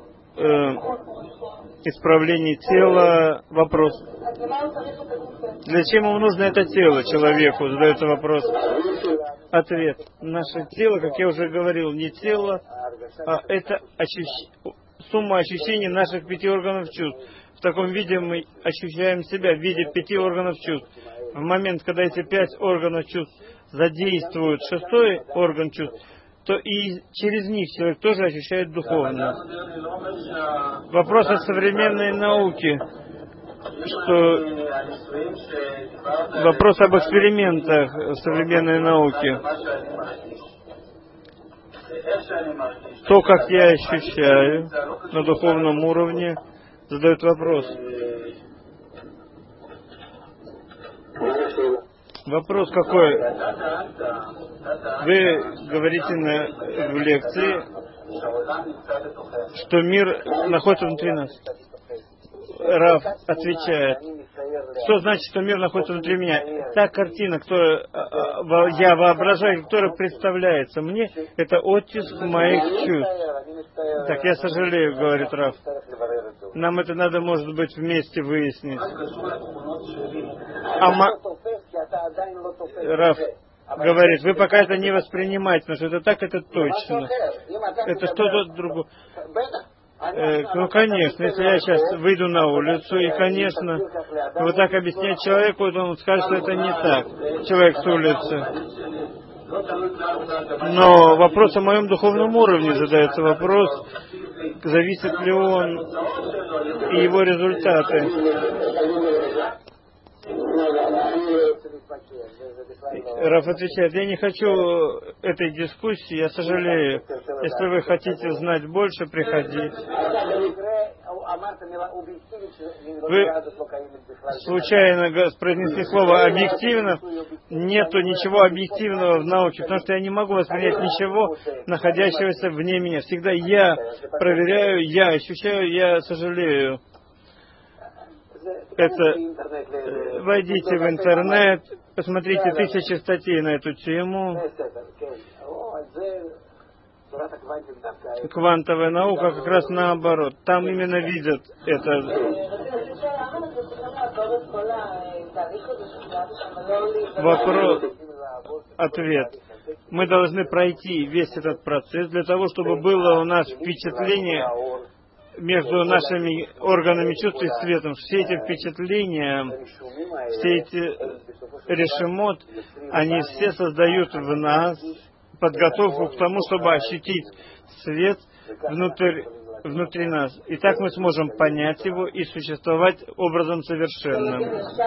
Э, исправление тела. Вопрос. Для чего ему нужно это тело человеку, задается вопрос. Ответ. Наше тело, как я уже говорил, не тело, а это ощущ... сумма ощущений наших пяти органов чувств. В таком виде мы ощущаем себя в виде пяти органов чувств. В момент, когда эти пять органов чувств задействуют шестой орган чувств, то и через них человек тоже ощущает духовно. Вопрос о современной науке, что вопрос об экспериментах в современной науке. То, как я ощущаю на духовном уровне, задает вопрос. Вопрос какой? Вы говорите на, в лекции, что мир находится внутри нас. Рав отвечает, что значит, что мир находится внутри меня? Та картина, которую я воображаю, которая представляется мне, это оттиск моих чувств. Так, я сожалею, говорит Рав. Нам это надо, может быть, вместе выяснить. А ма... Рав говорит, вы пока это не воспринимаете, потому что это так, это точно. Это что-то другое. Э, ну, конечно, если я сейчас выйду на улицу, и, конечно, вот так объяснять человеку, то он скажет, что это не так, человек с улицы. Но вопрос о моем духовном уровне задается вопрос, зависит ли он и его результаты. Раф отвечает, я не хочу этой дискуссии, я сожалею. Если вы хотите знать больше, приходите. Вы случайно произнесли слово «объективно». Нету ничего объективного в науке, потому что я не могу воспринять ничего, находящегося вне меня. Всегда я проверяю, я ощущаю, я сожалею. Это войдите в интернет, посмотрите тысячи статей на эту тему. Квантовая наука как раз наоборот. Там именно видят это. Вопрос, ответ. Мы должны пройти весь этот процесс для того, чтобы было у нас впечатление между нашими органами чувств и светом. Все эти впечатления, все эти решемот, они все создают в нас подготовку к тому, чтобы ощутить свет внутрь, внутри нас. И так мы сможем понять его и существовать образом совершенным.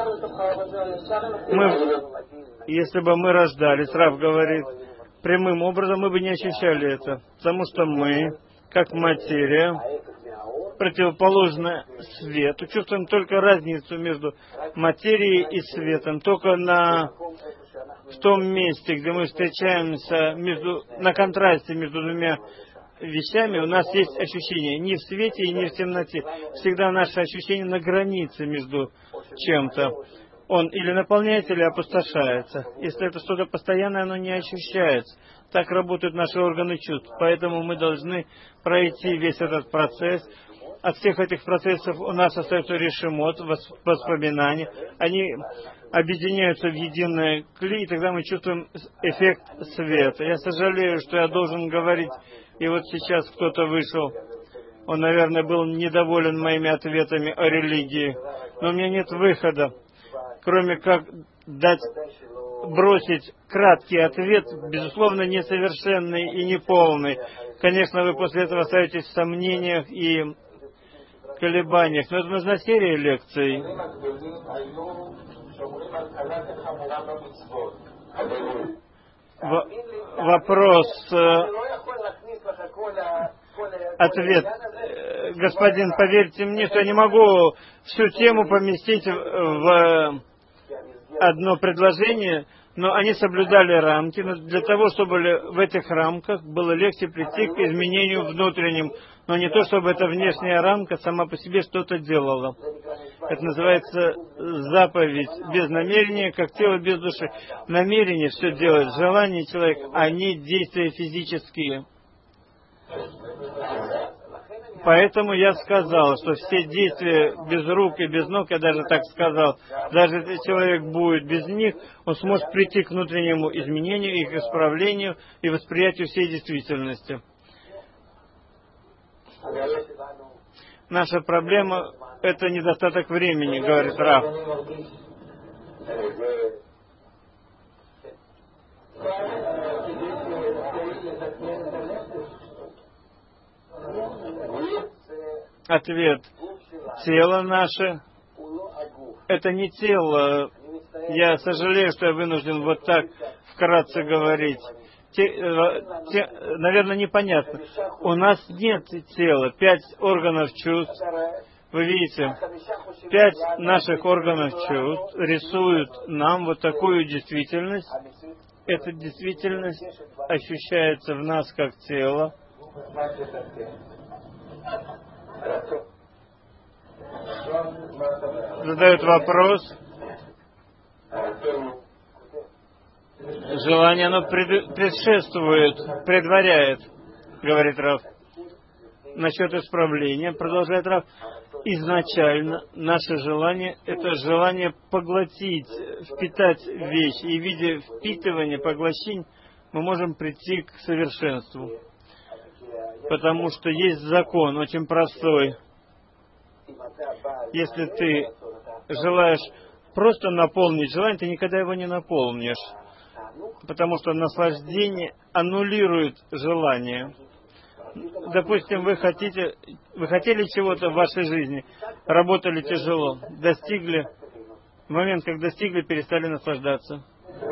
Мы, если бы мы рождались, Рав говорит, прямым образом мы бы не ощущали это, потому что мы, как материя, противоположно свету, чувствуем только разницу между материей и светом. Только на, в том месте, где мы встречаемся между, на контрасте между двумя вещами, у нас есть ощущение не в свете и не в темноте. Всегда наше ощущение на границе между чем-то. Он или наполняется, или опустошается. Если это что-то постоянное, оно не ощущается. Так работают наши органы чувств. Поэтому мы должны пройти весь этот процесс. От всех этих процессов у нас остается решемот, воспоминания. Они объединяются в единое кли, и тогда мы чувствуем эффект света. Я сожалею, что я должен говорить, и вот сейчас кто-то вышел. Он, наверное, был недоволен моими ответами о религии. Но у меня нет выхода, кроме как дать, бросить краткий ответ, безусловно, несовершенный и неполный. Конечно, вы после этого остаетесь в сомнениях и колебаниях, но это нужна серия лекций. В- вопрос, э, ответ. Господин, поверьте мне, что я не могу всю тему поместить в одно предложение, но они соблюдали рамки, но для того, чтобы в этих рамках было легче прийти к изменению внутренним, но не то, чтобы эта внешняя рамка сама по себе что-то делала. Это называется заповедь без намерения, как тело без души. Намерение все делает, желание человека, а не действия физические. Поэтому я сказал, что все действия без рук и без ног, я даже так сказал, даже если человек будет без них, он сможет прийти к внутреннему изменению и к исправлению и восприятию всей действительности. Наша проблема — это недостаток времени, говорит Рав. Ответ. Тело наше — это не тело. Я сожалею, что я вынужден вот так вкратце говорить. Те, те, наверное, непонятно. У нас нет тела. Пять органов чувств. Вы видите, пять наших органов чувств рисуют нам вот такую действительность. Эта действительность ощущается в нас как тело. Задают вопрос. Желание, оно пред, предшествует, предваряет, говорит Рав. Насчет исправления, продолжает Рав. Изначально наше желание — это желание поглотить, впитать вещь. И в виде впитывания, поглощения мы можем прийти к совершенству. Потому что есть закон очень простой. Если ты желаешь просто наполнить желание, ты никогда его не наполнишь. Потому что наслаждение аннулирует желание. Допустим, вы хотите, вы хотели чего-то в вашей жизни, работали тяжело, достигли, в момент, как достигли, перестали наслаждаться.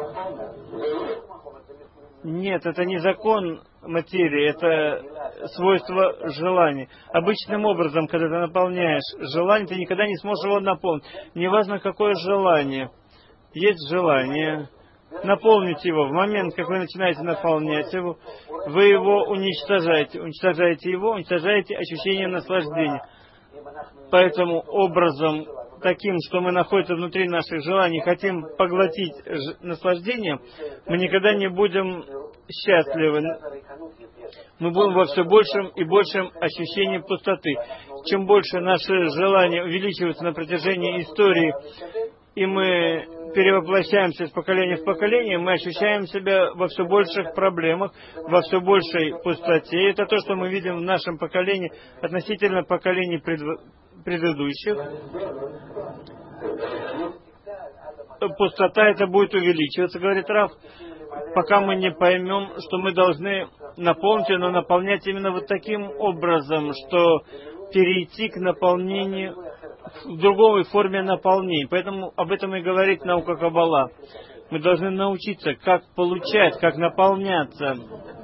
Нет, это не закон материи, это свойство желания. Обычным образом, когда ты наполняешь желание, ты никогда не сможешь его наполнить. Неважно, какое желание. Есть желание. Наполнить его. В момент, как вы начинаете наполнять его, вы его уничтожаете. Уничтожаете его, уничтожаете ощущение наслаждения. Поэтому образом таким, что мы находимся внутри наших желаний, хотим поглотить ж- наслаждение, мы никогда не будем счастливы. Мы будем во все большем и большем ощущении пустоты. Чем больше наши желания увеличиваются на протяжении истории, и мы перевоплощаемся из поколения в поколение, мы ощущаем себя во все больших проблемах, во все большей пустоте. И это то, что мы видим в нашем поколении относительно поколений пред... предыдущих. Пустота это будет увеличиваться, говорит Рав, пока мы не поймем, что мы должны наполнить ее, но наполнять именно вот таким образом, что перейти к наполнению в другой форме наполнения. Поэтому об этом и говорит наука Каббала. Мы должны научиться, как получать, как наполняться,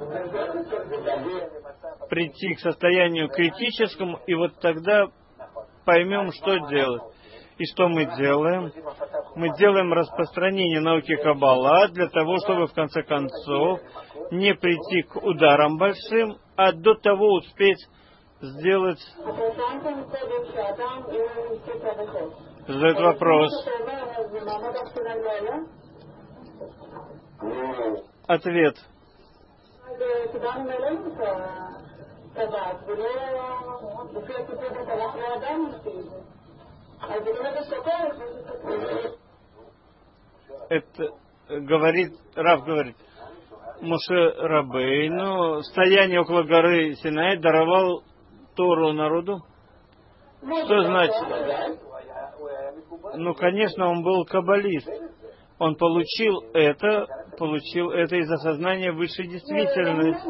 прийти к состоянию критическому, и вот тогда поймем, что делать. И что мы делаем? Мы делаем распространение науки Каббала для того, чтобы в конце концов не прийти к ударам большим, а до того успеть сделать... Задает вопрос. Ответ. Это говорит, Рав говорит, Моше Рабейну в стоянии около горы Синай даровал Тору народу. Что значит? Ну, конечно, он был каббалист. Он получил это, получил это из осознания высшей действительности.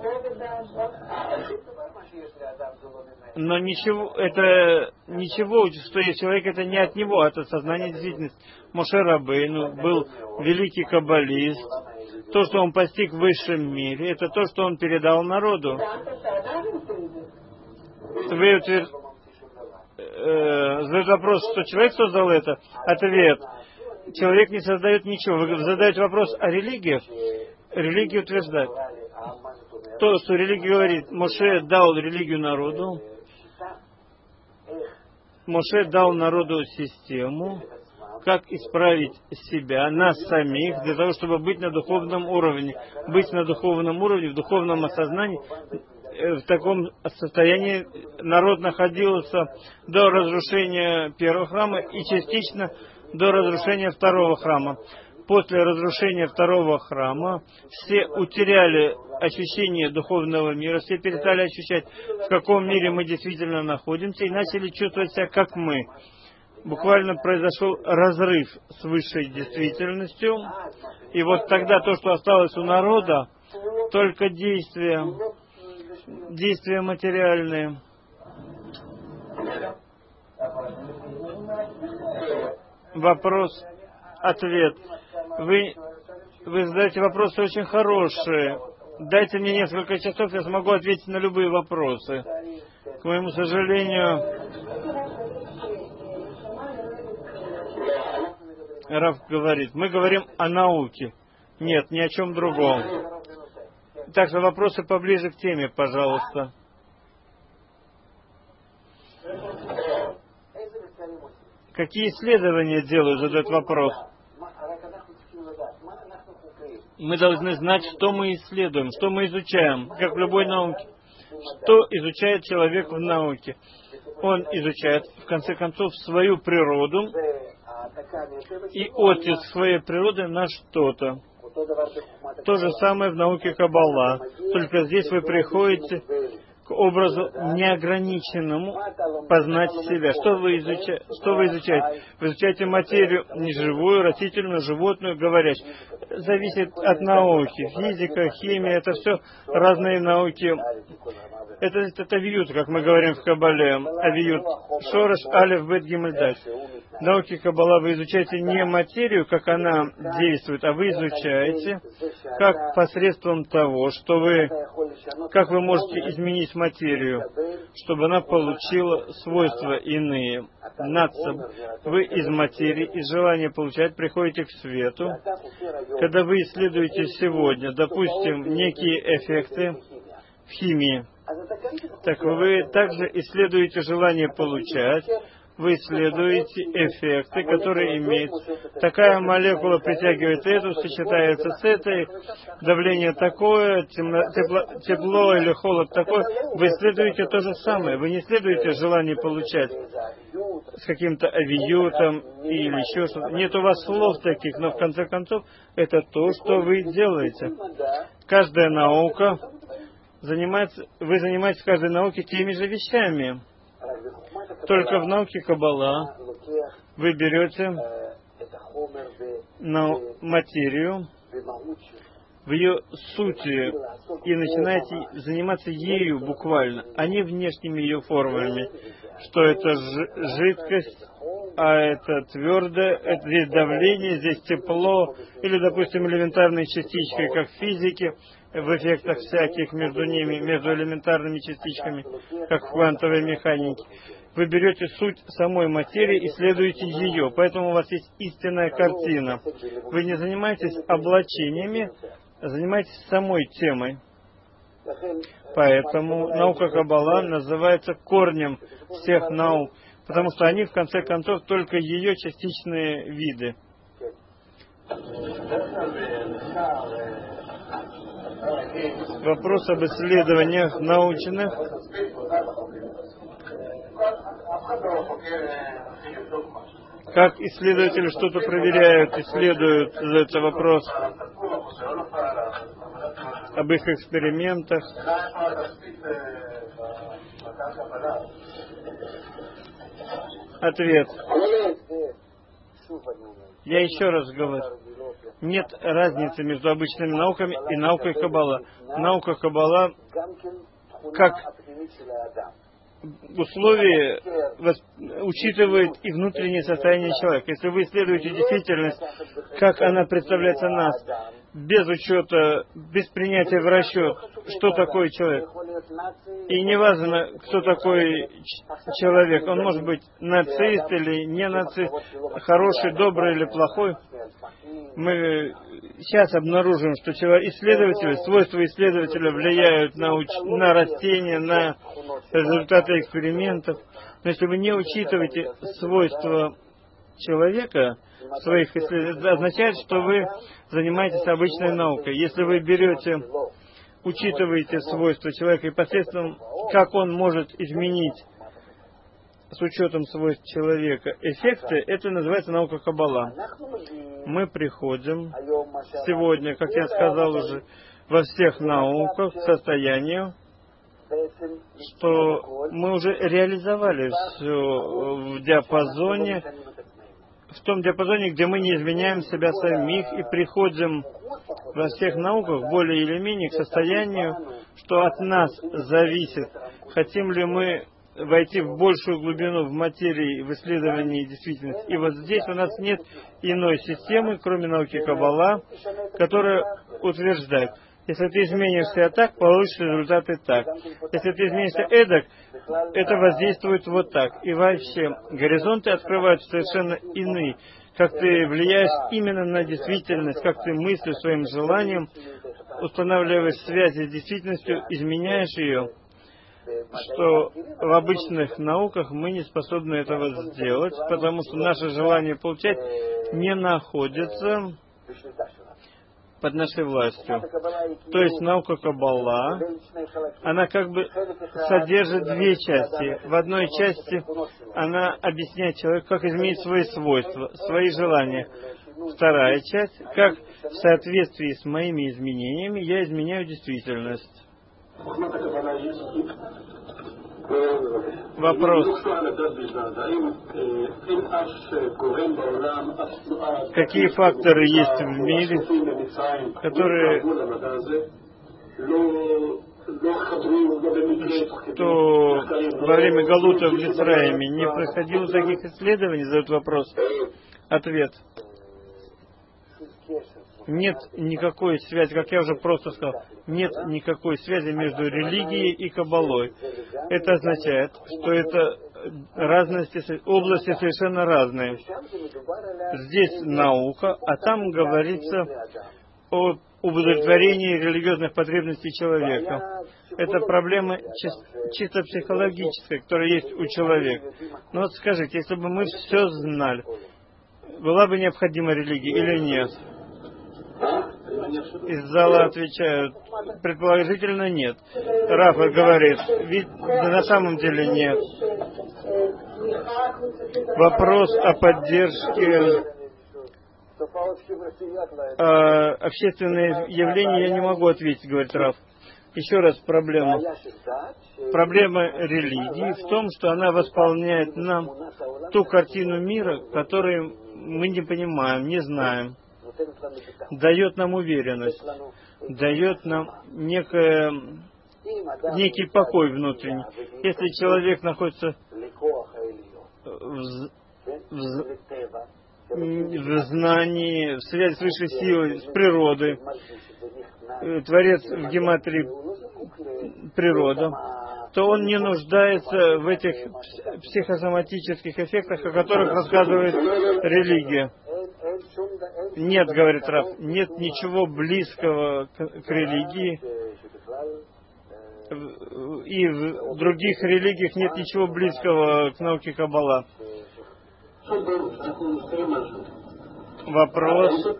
Но ничего, это ничего, что есть человек, это не от него, это сознание действительности. Моше Рабейну был великий каббалист. То, что он постиг в высшем мире, это то, что он передал народу. Вы утвер... э, задают вопрос, что человек создал это? Ответ. Человек не создает ничего. Вы задаете вопрос о религиях. Религия утверждает. То, что религия говорит, Моше дал религию народу. Моше дал народу систему, как исправить себя, нас самих, для того, чтобы быть на духовном уровне. Быть на духовном уровне, в духовном осознании, в таком состоянии народ находился до разрушения первого храма и частично до разрушения второго храма. После разрушения второго храма все утеряли ощущение духовного мира, все перестали ощущать, в каком мире мы действительно находимся, и начали чувствовать себя как мы. Буквально произошел разрыв с высшей действительностью, и вот тогда то, что осталось у народа, только действия, действия материальные. Вопрос, ответ. Вы, вы задаете вопросы очень хорошие. Дайте мне несколько часов, я смогу ответить на любые вопросы. К моему сожалению, Рав говорит, мы говорим о науке. Нет, ни о чем другом. Так что вопросы поближе к теме, пожалуйста. Какие исследования делают, задает вопрос. Мы должны знать, что мы исследуем, что мы изучаем, как в любой науке. Что изучает человек в науке? Он изучает, в конце концов, свою природу и оттиск своей природы на что-то. То же самое в науке Каббала. Только здесь вы приходите к образу неограниченному познать себя. Что вы изучаете? Что вы изучаете? Вы изучаете материю неживую, растительную, животную, говорящую. Зависит от науки. Физика, химия, это все разные науки. Это, это авиют, как мы говорим в Каббале. Авиют. Шореш, алеф, бет, гимель, даль. В науке Каббала вы изучаете не материю, как она действует, а вы изучаете, как посредством того, что вы, как вы можете изменить материю, чтобы она получила свойства иные. Нацим. Вы из материи, из желания получать, приходите к свету. Когда вы исследуете сегодня, допустим, некие эффекты в химии, так вы также исследуете желание получать, вы исследуете эффекты, которые имеют. Такая молекула притягивает эту, сочетается с этой, давление такое, темно, тепло, тепло или холод такой. Вы исследуете то же самое. Вы не исследуете желание получать с каким-то авиютом или еще что-то. Нет у вас слов таких, но в конце концов это то, что вы делаете. Каждая наука занимается, вы занимаетесь в каждой науке теми же вещами. Только в науке Каббала вы берете на материю в ее сути и начинаете заниматься ею буквально, а не внешними ее формами, что это жидкость, а это твердое, это здесь давление, здесь тепло, или, допустим, элементарные частички, как в физике, в эффектах всяких между ними, между элементарными частичками, как в квантовой механике. Вы берете суть самой материи и исследуете ее, поэтому у вас есть истинная картина. Вы не занимаетесь облачениями, а занимаетесь самой темой. Поэтому наука Каббала называется корнем всех наук, потому что они, в конце концов, только ее частичные виды. Вопрос об исследованиях научных. Как исследователи что-то проверяют, исследуют, задается вопрос об их экспериментах. Ответ. Я еще раз говорю. Нет разницы между обычными науками и наукой Каббала. Наука Каббала как условие учитывает и внутреннее состояние человека. Если вы исследуете действительность, как она представляется нас, без учета, без принятия в расчет, что такое человек. И неважно, кто такой человек, он может быть нацист или не нацист, хороший, добрый или плохой. Мы сейчас обнаружим, что исследователи, свойства исследователя влияют на, уч... на растения, на результаты экспериментов. Но если вы не учитываете свойства человека в своих исследованиях, это означает, что вы занимаетесь обычной наукой. Если вы берете учитываете свойства человека и посредством, как он может изменить с учетом свойств человека эффекты, это называется наука Каббала. Мы приходим сегодня, как я сказал уже, во всех науках к состоянию, что мы уже реализовали все в диапазоне, в том диапазоне, где мы не изменяем себя самих и приходим во всех науках более или менее к состоянию, что от нас зависит, хотим ли мы войти в большую глубину в материи, в исследовании действительности. И вот здесь у нас нет иной системы, кроме науки Каббала, которая утверждает, если ты изменишься так, получишь результаты так. Если ты изменишься эдак, это воздействует вот так. И вообще, горизонты открываются совершенно иные. Как ты влияешь именно на действительность, как ты мыслишь своим желанием, устанавливаешь связи с действительностью, изменяешь ее, что в обычных науках мы не способны этого сделать, потому что наше желание получать не находится под нашей властью. То есть наука Каббала, она как бы содержит две части. В одной части она объясняет человеку, как изменить свои свойства, свои желания. Вторая часть, как в соответствии с моими изменениями я изменяю действительность. Вопрос. Какие факторы есть в мире, которые, что во время Галута в Мицраиме не происходило таких исследований, задают вопрос. Ответ. Нет никакой связи, как я уже просто сказал, нет никакой связи между религией и Каббалой. Это означает, что это разности, области совершенно разные. Здесь наука, а там говорится о удовлетворении религиозных потребностей человека. Это проблема чисто психологическая, которая есть у человека. Но вот скажите, если бы мы все знали, была бы необходима религия или нет? Из зала отвечают, предположительно нет. Рафа говорит, ведь на самом деле нет. Вопрос о поддержке э, общественные явления я не могу ответить, говорит Раф. Еще раз проблема. Проблема религии в том, что она восполняет нам ту картину мира, которую мы не понимаем, не знаем. Дает нам уверенность, дает нам некое, некий покой внутренний. Если человек находится в, в, в знании, в связи с высшей силой, с природой, Творец в гематрии природа, то он не нуждается в этих психосоматических эффектах, о которых рассказывает религия. Нет, говорит Раф, нет ничего близкого к, к религии, и в других религиях нет ничего близкого к науке Каббала. Вопрос,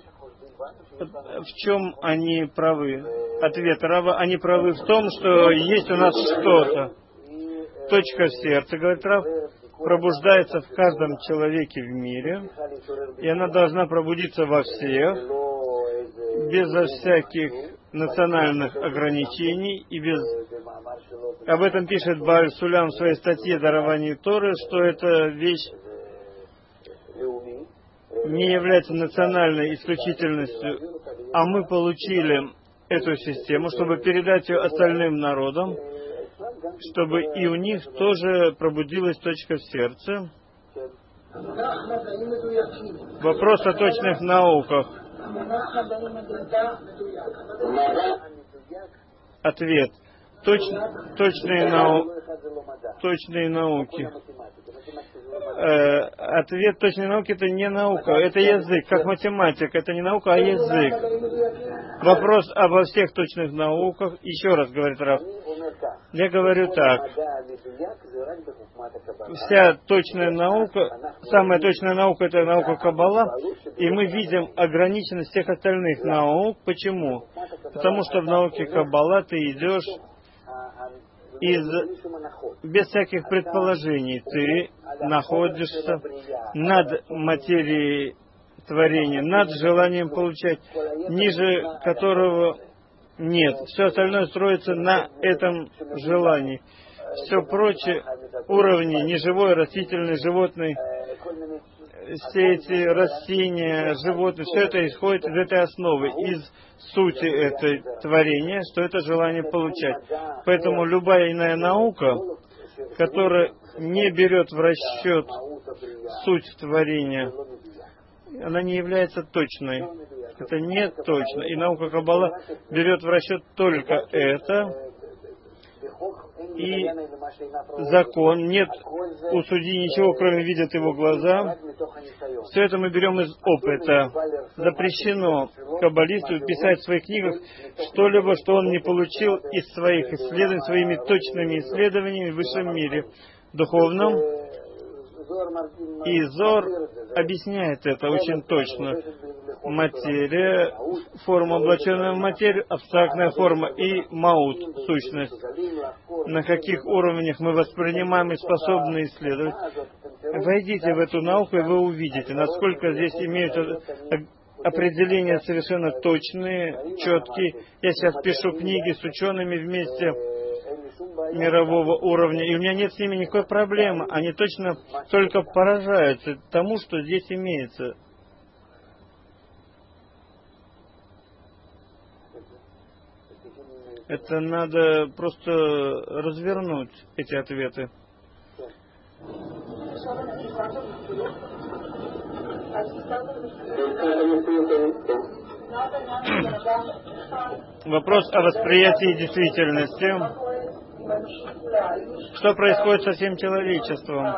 в чем они правы? Ответ Рава, они правы в том, что есть у нас что-то. Точка в сердце, говорит Рав, пробуждается в каждом человеке в мире, и она должна пробудиться во всех, безо всяких национальных ограничений и без... Об этом пишет Бааль Сулям в своей статье «Дарование Торы», что эта вещь не является национальной исключительностью, а мы получили эту систему, чтобы передать ее остальным народам, чтобы и у них тоже пробудилась точка в сердце. Вопрос о точных науках. Ответ. Точ, точные, нау, точные науки. Э, ответ точной науки — это не наука, это язык, как математика, это не наука, а язык. Вопрос обо всех точных науках, еще раз говорит Раф, я говорю так, вся точная наука, самая точная наука — это наука Каббала, и мы видим ограниченность всех остальных наук. Почему? Потому что в науке Каббала ты идешь из, без всяких предположений, ты находишься над материей творения, над желанием получать, ниже которого нет. Все остальное строится на этом желании. Все прочее, уровни, неживой, растительный, животный, все эти растения, животные, все это исходит из этой основы, из сути этой творения, что это желание получать. Поэтому любая иная наука, которая не берет в расчет суть творения, она не является точной. Это не точно. И наука Каббала берет в расчет только это. И закон, нет у судьи ничего, кроме видят его глаза. Все это мы берем из опыта. Запрещено каббалисту писать в своих книгах что-либо, что он не получил из своих исследований, своими точными исследованиями в высшем мире, духовном. И Зор объясняет это очень точно. Материя, форма, облаченная в материю, абстрактная форма и маут, сущность. На каких уровнях мы воспринимаем и способны исследовать. Войдите в эту науку, и вы увидите, насколько здесь имеют определения совершенно точные, четкие. Я сейчас пишу книги с учеными вместе мирового уровня, и у меня нет с ними никакой проблемы. Они точно только поражаются тому, что здесь имеется. Это надо просто развернуть, эти ответы. Вопрос о восприятии действительности. Что происходит со всем человечеством?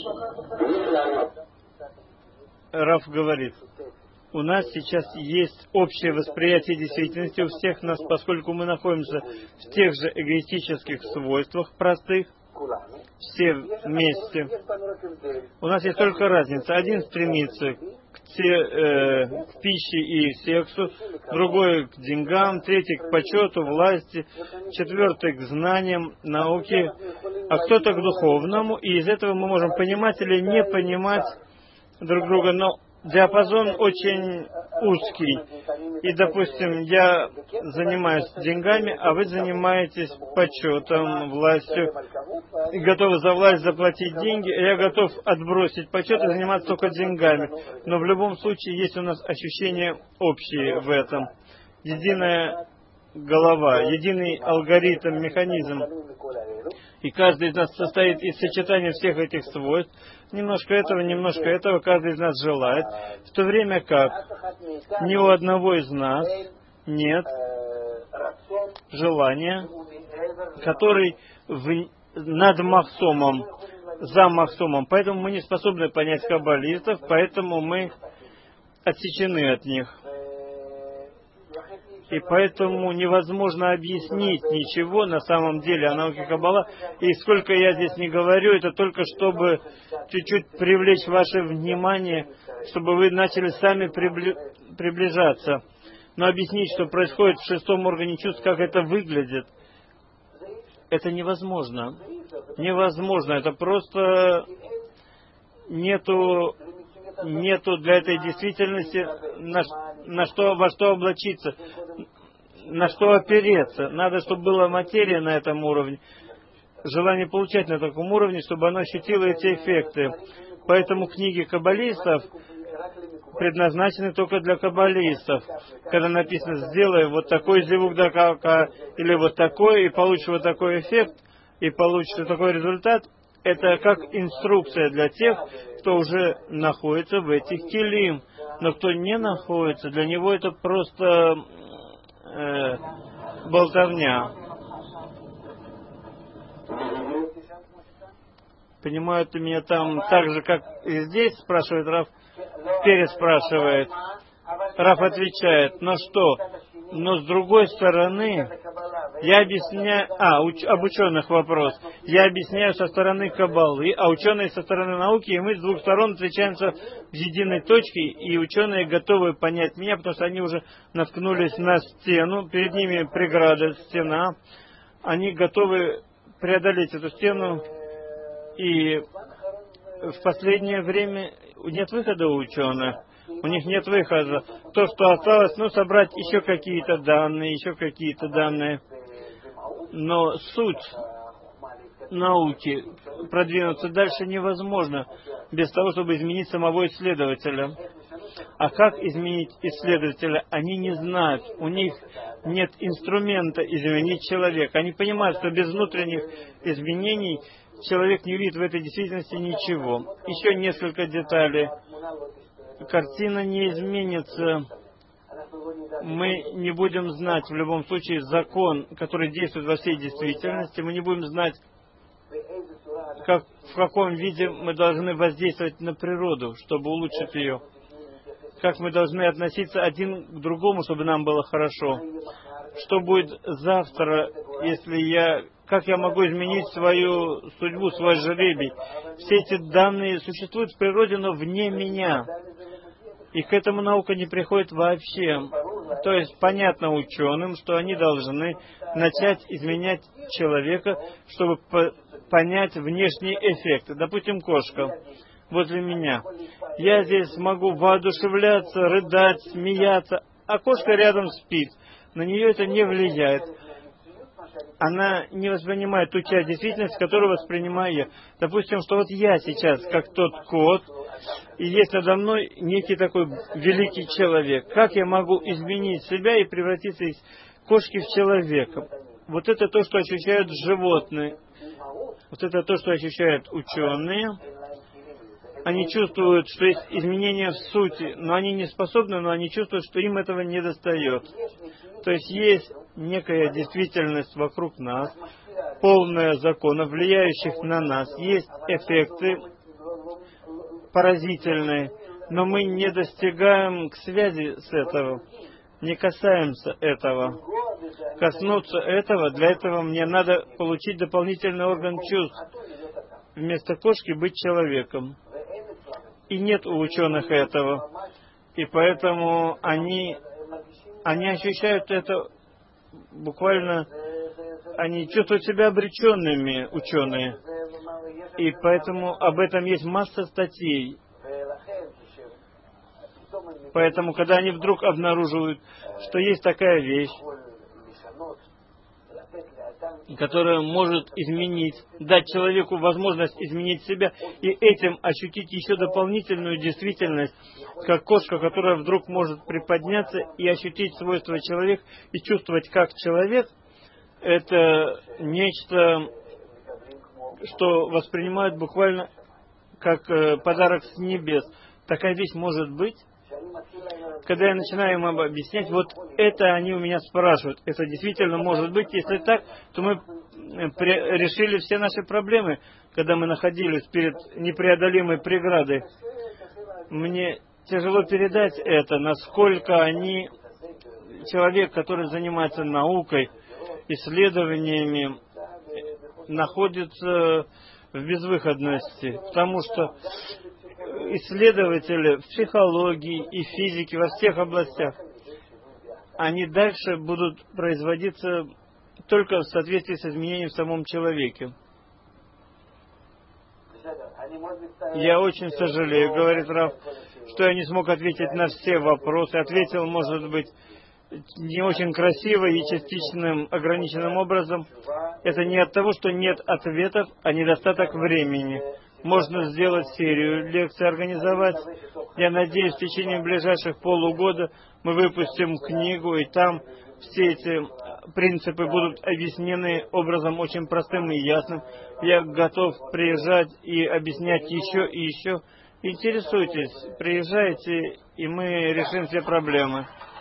Раф говорит, у нас сейчас есть общее восприятие действительности у всех нас, поскольку мы находимся в тех же эгоистических свойствах простых, все вместе. У нас есть только разница. Один стремится к, те, э, к пище и сексу, другой к деньгам, третий к почету, власти, четвертый к знаниям, науке, а кто-то к духовному. И из этого мы можем понимать или не понимать друг друга, но диапазон очень узкий. И, допустим, я занимаюсь деньгами, а вы занимаетесь почетом, властью, и готовы за власть заплатить деньги, а я готов отбросить почет и заниматься только деньгами. Но в любом случае есть у нас ощущения общие в этом. Единая голова, единый алгоритм, механизм. И каждый из нас состоит из сочетания всех этих свойств. Немножко этого, немножко этого каждый из нас желает. В то время как ни у одного из нас нет желания, который в, над Махсомом, за Махсомом. Поэтому мы не способны понять каббалистов, поэтому мы отсечены от них. И поэтому невозможно объяснить ничего на самом деле о науке Каббала. И сколько я здесь не говорю, это только чтобы чуть-чуть привлечь ваше внимание, чтобы вы начали сами прибли... приближаться. Но объяснить, что происходит в шестом органе чувств, как это выглядит, это невозможно. Невозможно. Это просто нету, нету для этой действительности на, на что, во что облачиться, на что опереться. Надо, чтобы была материя на этом уровне, желание получать на таком уровне, чтобы она ощутила эти эффекты. Поэтому книги каббалистов предназначены только для каббалистов. Когда написано «сделай вот такой зевук дакака» или вот такой, и получишь вот такой эффект, и получишь вот такой результат, это как инструкция для тех, кто уже находится в этих килим. Но кто не находится, для него это просто э, болтовня. Понимают ли меня там так же, как и здесь, спрашивает Раф? Переспрашивает. Раф отвечает, но что? Но с другой стороны, Я объясняю... А, уч, об ученых вопрос. Я объясняю со стороны Каббалы, а ученые со стороны науки, и мы с двух сторон встречаемся в единой точке, и ученые готовы понять меня, потому что они уже наткнулись на стену, перед ними преграда, стена. Они готовы преодолеть эту стену, и в последнее время нет выхода у ученых. У них нет выхода. То, что осталось, ну, собрать еще какие-то данные, еще какие-то данные. Но суть науки продвинуться дальше невозможно без того, чтобы изменить самого исследователя. А как изменить исследователя, они не знают. У них нет инструмента изменить человека. Они понимают, что без внутренних изменений человек не видит в этой действительности ничего. Еще несколько деталей. Картина не изменится. Мы не будем знать в любом случае закон, который действует во всей действительности. Мы не будем знать, как, в каком виде мы должны воздействовать на природу, чтобы улучшить ее. Как мы должны относиться один к другому, чтобы нам было хорошо. Что будет завтра, если я... Как я могу изменить свою судьбу, свой жребий? Все эти данные существуют в природе, но вне меня. И к этому наука не приходит вообще. То есть понятно ученым, что они должны начать изменять человека, чтобы по понять внешние эффекты. Допустим, кошка возле меня. Я здесь могу воодушевляться, рыдать, смеяться, а кошка рядом спит. На нее это не влияет. Она не воспринимает ту часть действительности, которую воспринимаю я. Допустим, что вот я сейчас, как тот кот, и есть надо мной некий такой великий человек. Как я могу изменить себя и превратиться из кошки в человека? Вот это то, что ощущают животные. Вот это то, что ощущают ученые. Они чувствуют, что есть изменения в сути, но они не способны, но они чувствуют, что им этого не достает. То есть есть некая действительность вокруг нас, полная законов, влияющих на нас. Есть эффекты поразительные, но мы не достигаем к связи с этого, не касаемся этого. Коснуться этого, для этого мне надо получить дополнительный орган чувств. Вместо кошки быть человеком. И нет у ученых этого. И поэтому они, они ощущают это буквально, они чувствуют себя обреченными, ученые. И поэтому об этом есть масса статей. Поэтому, когда они вдруг обнаруживают, что есть такая вещь, которая может изменить, дать человеку возможность изменить себя и этим ощутить еще дополнительную действительность, как кошка, которая вдруг может приподняться и ощутить свойства человека и чувствовать как человек, это нечто, что воспринимают буквально как э, подарок с небес. Такая вещь может быть. Когда я начинаю им объяснять, вот это они у меня спрашивают. Это действительно может быть. Если так, то мы решили все наши проблемы, когда мы находились перед непреодолимой преградой. Мне тяжело передать это, насколько они, человек, который занимается наукой, исследованиями, находится в безвыходности, потому что исследователи в психологии и физике во всех областях, они дальше будут производиться только в соответствии с изменением в самом человеке. Я очень сожалею, говорит Рав, что я не смог ответить на все вопросы. Ответил, может быть, не очень красиво и частичным, ограниченным образом. Это не от того, что нет ответов, а недостаток времени. Можно сделать серию лекций, организовать. Я надеюсь, в течение ближайших полугода мы выпустим книгу, и там все эти принципы будут объяснены образом очень простым и ясным. Я готов приезжать и объяснять еще и еще. Интересуйтесь, приезжайте, и мы решим все проблемы.